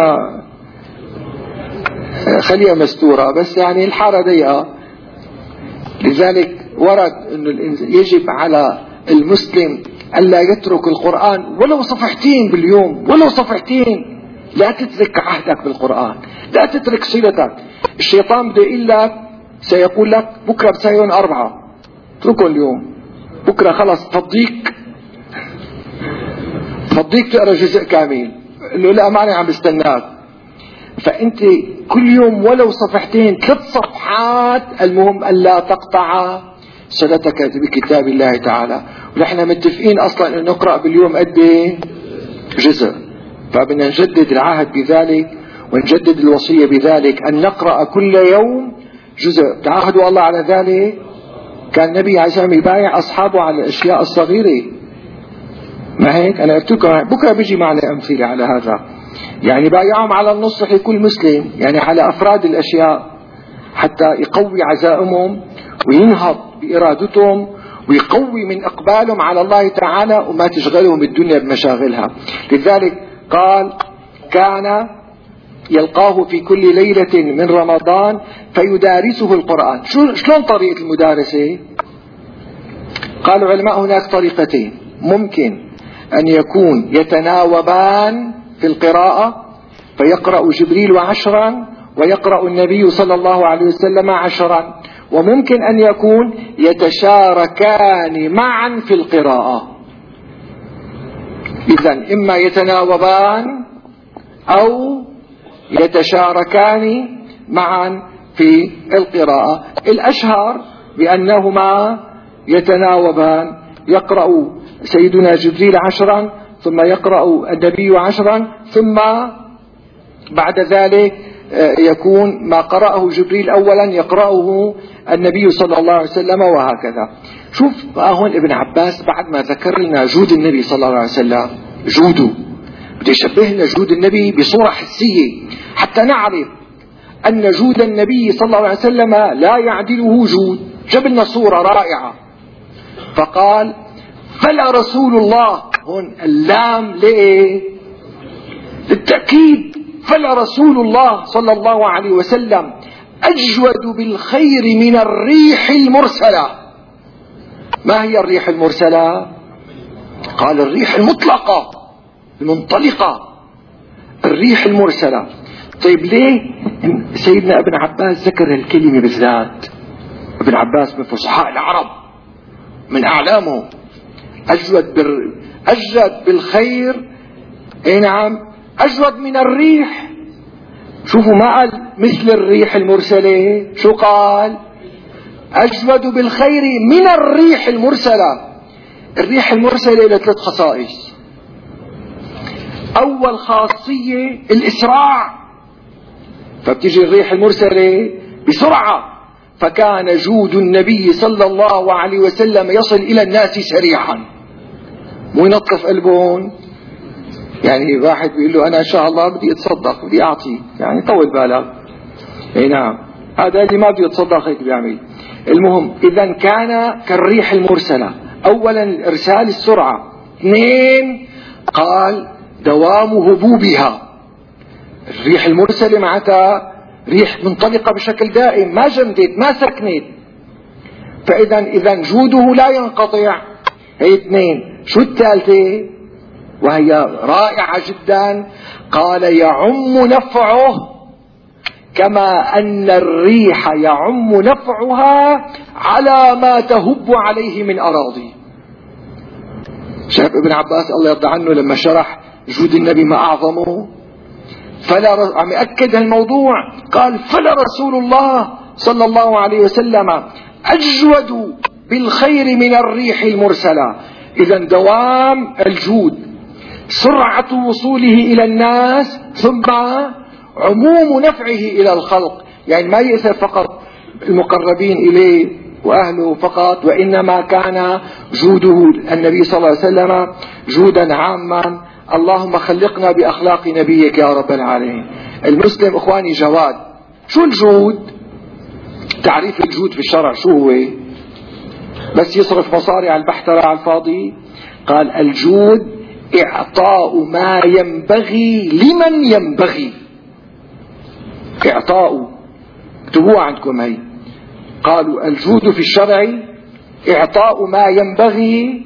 خليها مستورة، بس يعني الحارة ضيقة. لذلك ورد أنه يجب على المسلم ألا يترك القرآن ولو صفحتين باليوم، ولو صفحتين. لا تترك عهدك بالقرآن، لا تترك صلتك. الشيطان بده يقول لك، سيقول لك بكرة بتساويهم 4، اتركه اليوم، بكرة خلص فضيك تقرأ جزء كامل. انه لا ماني عم بستناك. فانت كل يوم ولو صفحتين 3 صفحات، المهم ألا تقطع صلتك بكتاب الله تعالى. ونحن متفقين اصلا ان نقرأ باليوم قد ايه؟ جزء. فبدنا نجدد العهد بذلك ونجدد الوصية بذلك أن نقرأ كل يوم جزء. تعاهدوا الله على ذلك. كان النبي عليه الصلاة والسلام يبايع أصحابه على الأشياء الصغيرة، ما هيك؟ أنا قلت لكم بكرة بيجي معنا أمثلة على هذا. يعني بايعهم على النصح لكل مسلم، يعني على أفراد الأشياء، حتى يقوي عزائمهم وينهض بإرادتهم ويقوي من إقبالهم على الله تعالى، وما تشغلهم الدنيا بمشاغلها. لذلك قال كان يلقاه في كل ليلة من رمضان فيدارسه القرآن. شلون طريقة المدارسة؟ قالوا علماء هناك طريقتين. ممكن أن يكون يتناوبان في القراءة، فيقرأ جبريل 10 ويقرأ النبي صلى الله عليه وسلم 10. وممكن أن يكون يتشاركان معا في القراءة. إذن إما يتناوبان أو يتشاركان معا في القراءة. الأشهر بأنهما يتناوبان، يقرأ سيدنا جبريل 10 ثم يقرأ النبي 10 ثم بعد ذلك يكون ما قرأه جبريل أولا يقرأه النبي صلى الله عليه وسلم، وهكذا. شوف بقى هون ابن عباس بعد ما ذكر لنا جود النبي صلى الله عليه وسلم، جوده بده يشبه لنا جود النبي بصورة حسية حتى نعرف أن جود النبي صلى الله عليه وسلم لا يعدله جود. جاب لنا صورة رائعة فقال فلا رسول الله، هون اللام ليه؟ للتأكيد. فلا رسول الله صلى الله عليه وسلم أجود بالخير من الريح المرسلة. ما هي الريح المرسلة؟ قال الريح المطلقة المنطلقة، الريح المرسلة. طيب ليه سيدنا ابن عباس ذكر الكلمة بالذات؟ ابن عباس من فصحاء العرب، من أعلامهم، أجود بالخير. اي نعم، أجود من الريح. شوفوا ما قال مثل الريح المرسلة، شو قال؟ أجود بالخير من الريح المرسلة. الريح المرسلة له 3 خصائص. أول خاصية الإسراع، فبتجي الريح المرسلة بسرعة، فكان جود النبي صلى الله عليه وسلم يصل إلى الناس سريعا، مو ينطف قلبهم. يعني واحد بيقول له أنا إن شاء الله بدي أتصدق، بدي أعطي، يعني طول بالك. اي نعم، هذا اللي ما بده يتصدق هيك بيعمل. المهم، إذا كان كالريح المرسلة. أولا إرسال السرعة. 2 قال دوام هبوبها. الريح المرسلة معناتها ريح منطلقة بشكل دائم، ما جمدت ما سكنت. فإذا جوده لا ينقطع. هي 2. شو الثالثة وهي رائعة جدا؟ قال يعم نفعه كما أن الريح يعم نفعها على ما تهب عليه من أراضي. شايف ابن عباس الله يرضى عنه لما شرح جود النبي ما أعظمه، عم يأكد هالموضوع. قال فلا رسول الله صلى الله عليه وسلم أجود بالخير من الريح المرسلة. إذا دوام الجود، سرعة وصوله إلى الناس، ثم عموم نفعه إلى الخلق. يعني ما يأثر فقط المقربين إليه وأهله فقط، وإنما كان جوده النبي صلى الله عليه وسلم جودا عاما. اللهم خلقنا بأخلاق نبيك يا رب العالمين. المسلم إخواني جواد. شو الجود؟ تعريف الجود في الشرع شو هو؟ بس يصرف مصاري على البحثرة على الفاضي؟ قال الجود إعطاء ما ينبغي لمن ينبغي. إعطاء، اكتبوها عندكم هي. قالوا الجود في الشرع إعطاء ما ينبغي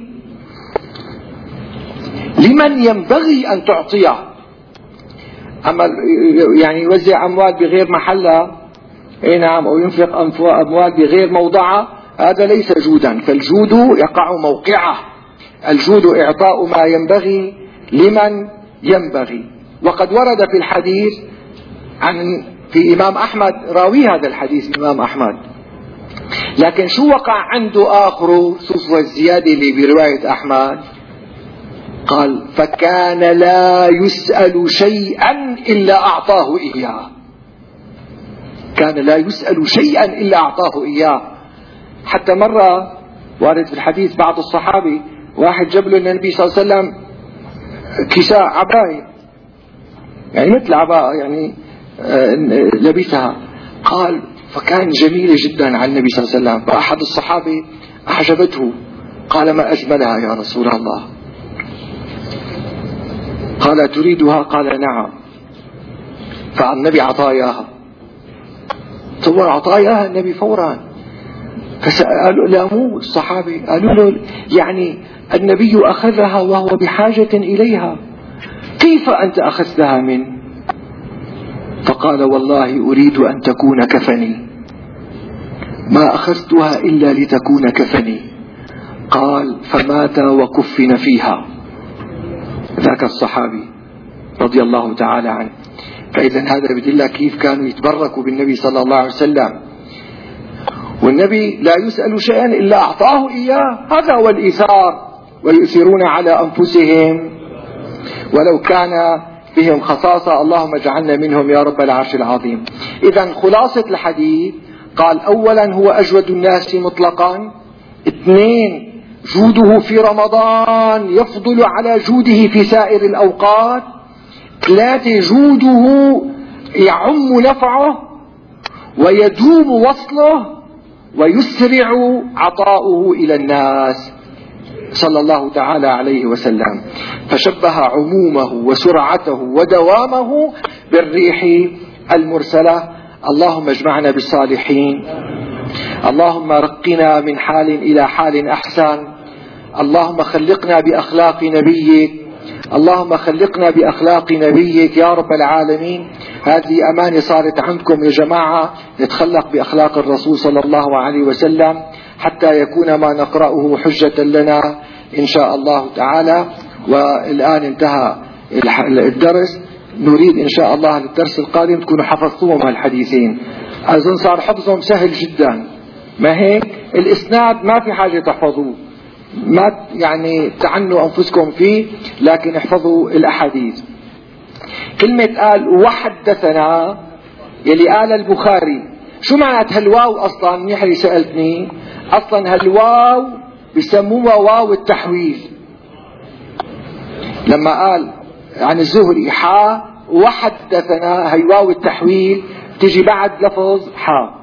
لمن ينبغي أن تعطيه. أما يعني يوزع أموال بغير محلها، اي نعم، أو ينفق أموال بغير موضعها، هذا ليس جودا. فالجود يقع موقعه. الجود إعطاء ما ينبغي لمن ينبغي. وقد ورد في الحديث في إمام أحمد، راوي هذا الحديث إمام أحمد، لكن شو وقع عنده آخره؟ شوفوا الزيادة اللي برواية أحمد. قال فكان لا يسأل شيئا إلا أعطاه إياه. كان لا يسأل شيئا إلا أعطاه إياه. حتى مرة وارد في الحديث بعض الصحابي واحد جاب له النبي صلى الله عليه وسلم كساء عباية، يعني مثل عباءة يعني لبسها. قال فكان جميلة جدا على النبي صلى الله عليه وسلم، فأحد الصحابة أعجبته، قال ما أجملها يا رسول الله. قال تريدها؟ قال نعم. فالنبي عطاياها، تصور عطاياها النبي فورا. فسألوا لاموه الصحابة، قالوا له يعني النبي أخذها وهو بحاجة إليها، كيف أنت أخذتها منه؟ فقال والله أريد أن تكون كفني، ما أخذتها إلا لتكون كفني. قال فمات وكفن فيها ذاك الصحابي رضي الله تعالى عنه. فإذا هذا بدل كيف كانوا يتبركوا بالنبي صلى الله عليه وسلم. والنبي لا يسأل شيئا إلا أعطاه إياه، هذا هو الإيثار. ويؤثرون على أنفسهم ولو كان بهم خصاصة. اللهم اجعلنا منهم يا رب العرش العظيم. إذا خلاصة الحديث، قال أولا هو أجود الناس مطلقا. 2 جوده في رمضان يفضل على جوده في سائر الأوقات. 3 جوده يعم نفعه ويدوم وصله ويسرع عطاؤه إلى الناس صلى الله تعالى عليه وسلم. فشبه عمومه وسرعته ودوامه بالريح المرسلة. اللهم اجمعنا بالصالحين. اللهم رقنا من حال إلى حال أحسن. اللهم خلقنا بأخلاق نبيك. اللهم خلقنا بأخلاق نبيك يا رب العالمين. هذه أمانة صارت عندكم يا جماعة، نتخلق بأخلاق الرسول صلى الله عليه وسلم حتى يكون ما نقرأه حجة لنا إن شاء الله تعالى. والآن انتهى الدرس، نريد إن شاء الله للدرس القادم تكونوا حفظتوهم هالحديثين. أظن صار حفظهم سهل جدا، ما هيك؟ الإسناد ما في حاجة تحفظوه، ما يعني تعنوا أنفسكم فيه، لكن احفظوا الأحاديث. كلمة قال وحدثنا يلي قال البخاري، شو معنات هالواو أصلا؟ منيح اللي سألتني. أصلا هالواو بسموها واو التحويل. لما قال عن الزهري حا وحدثنا، هي واو التحويل تجي بعد لفظ حا.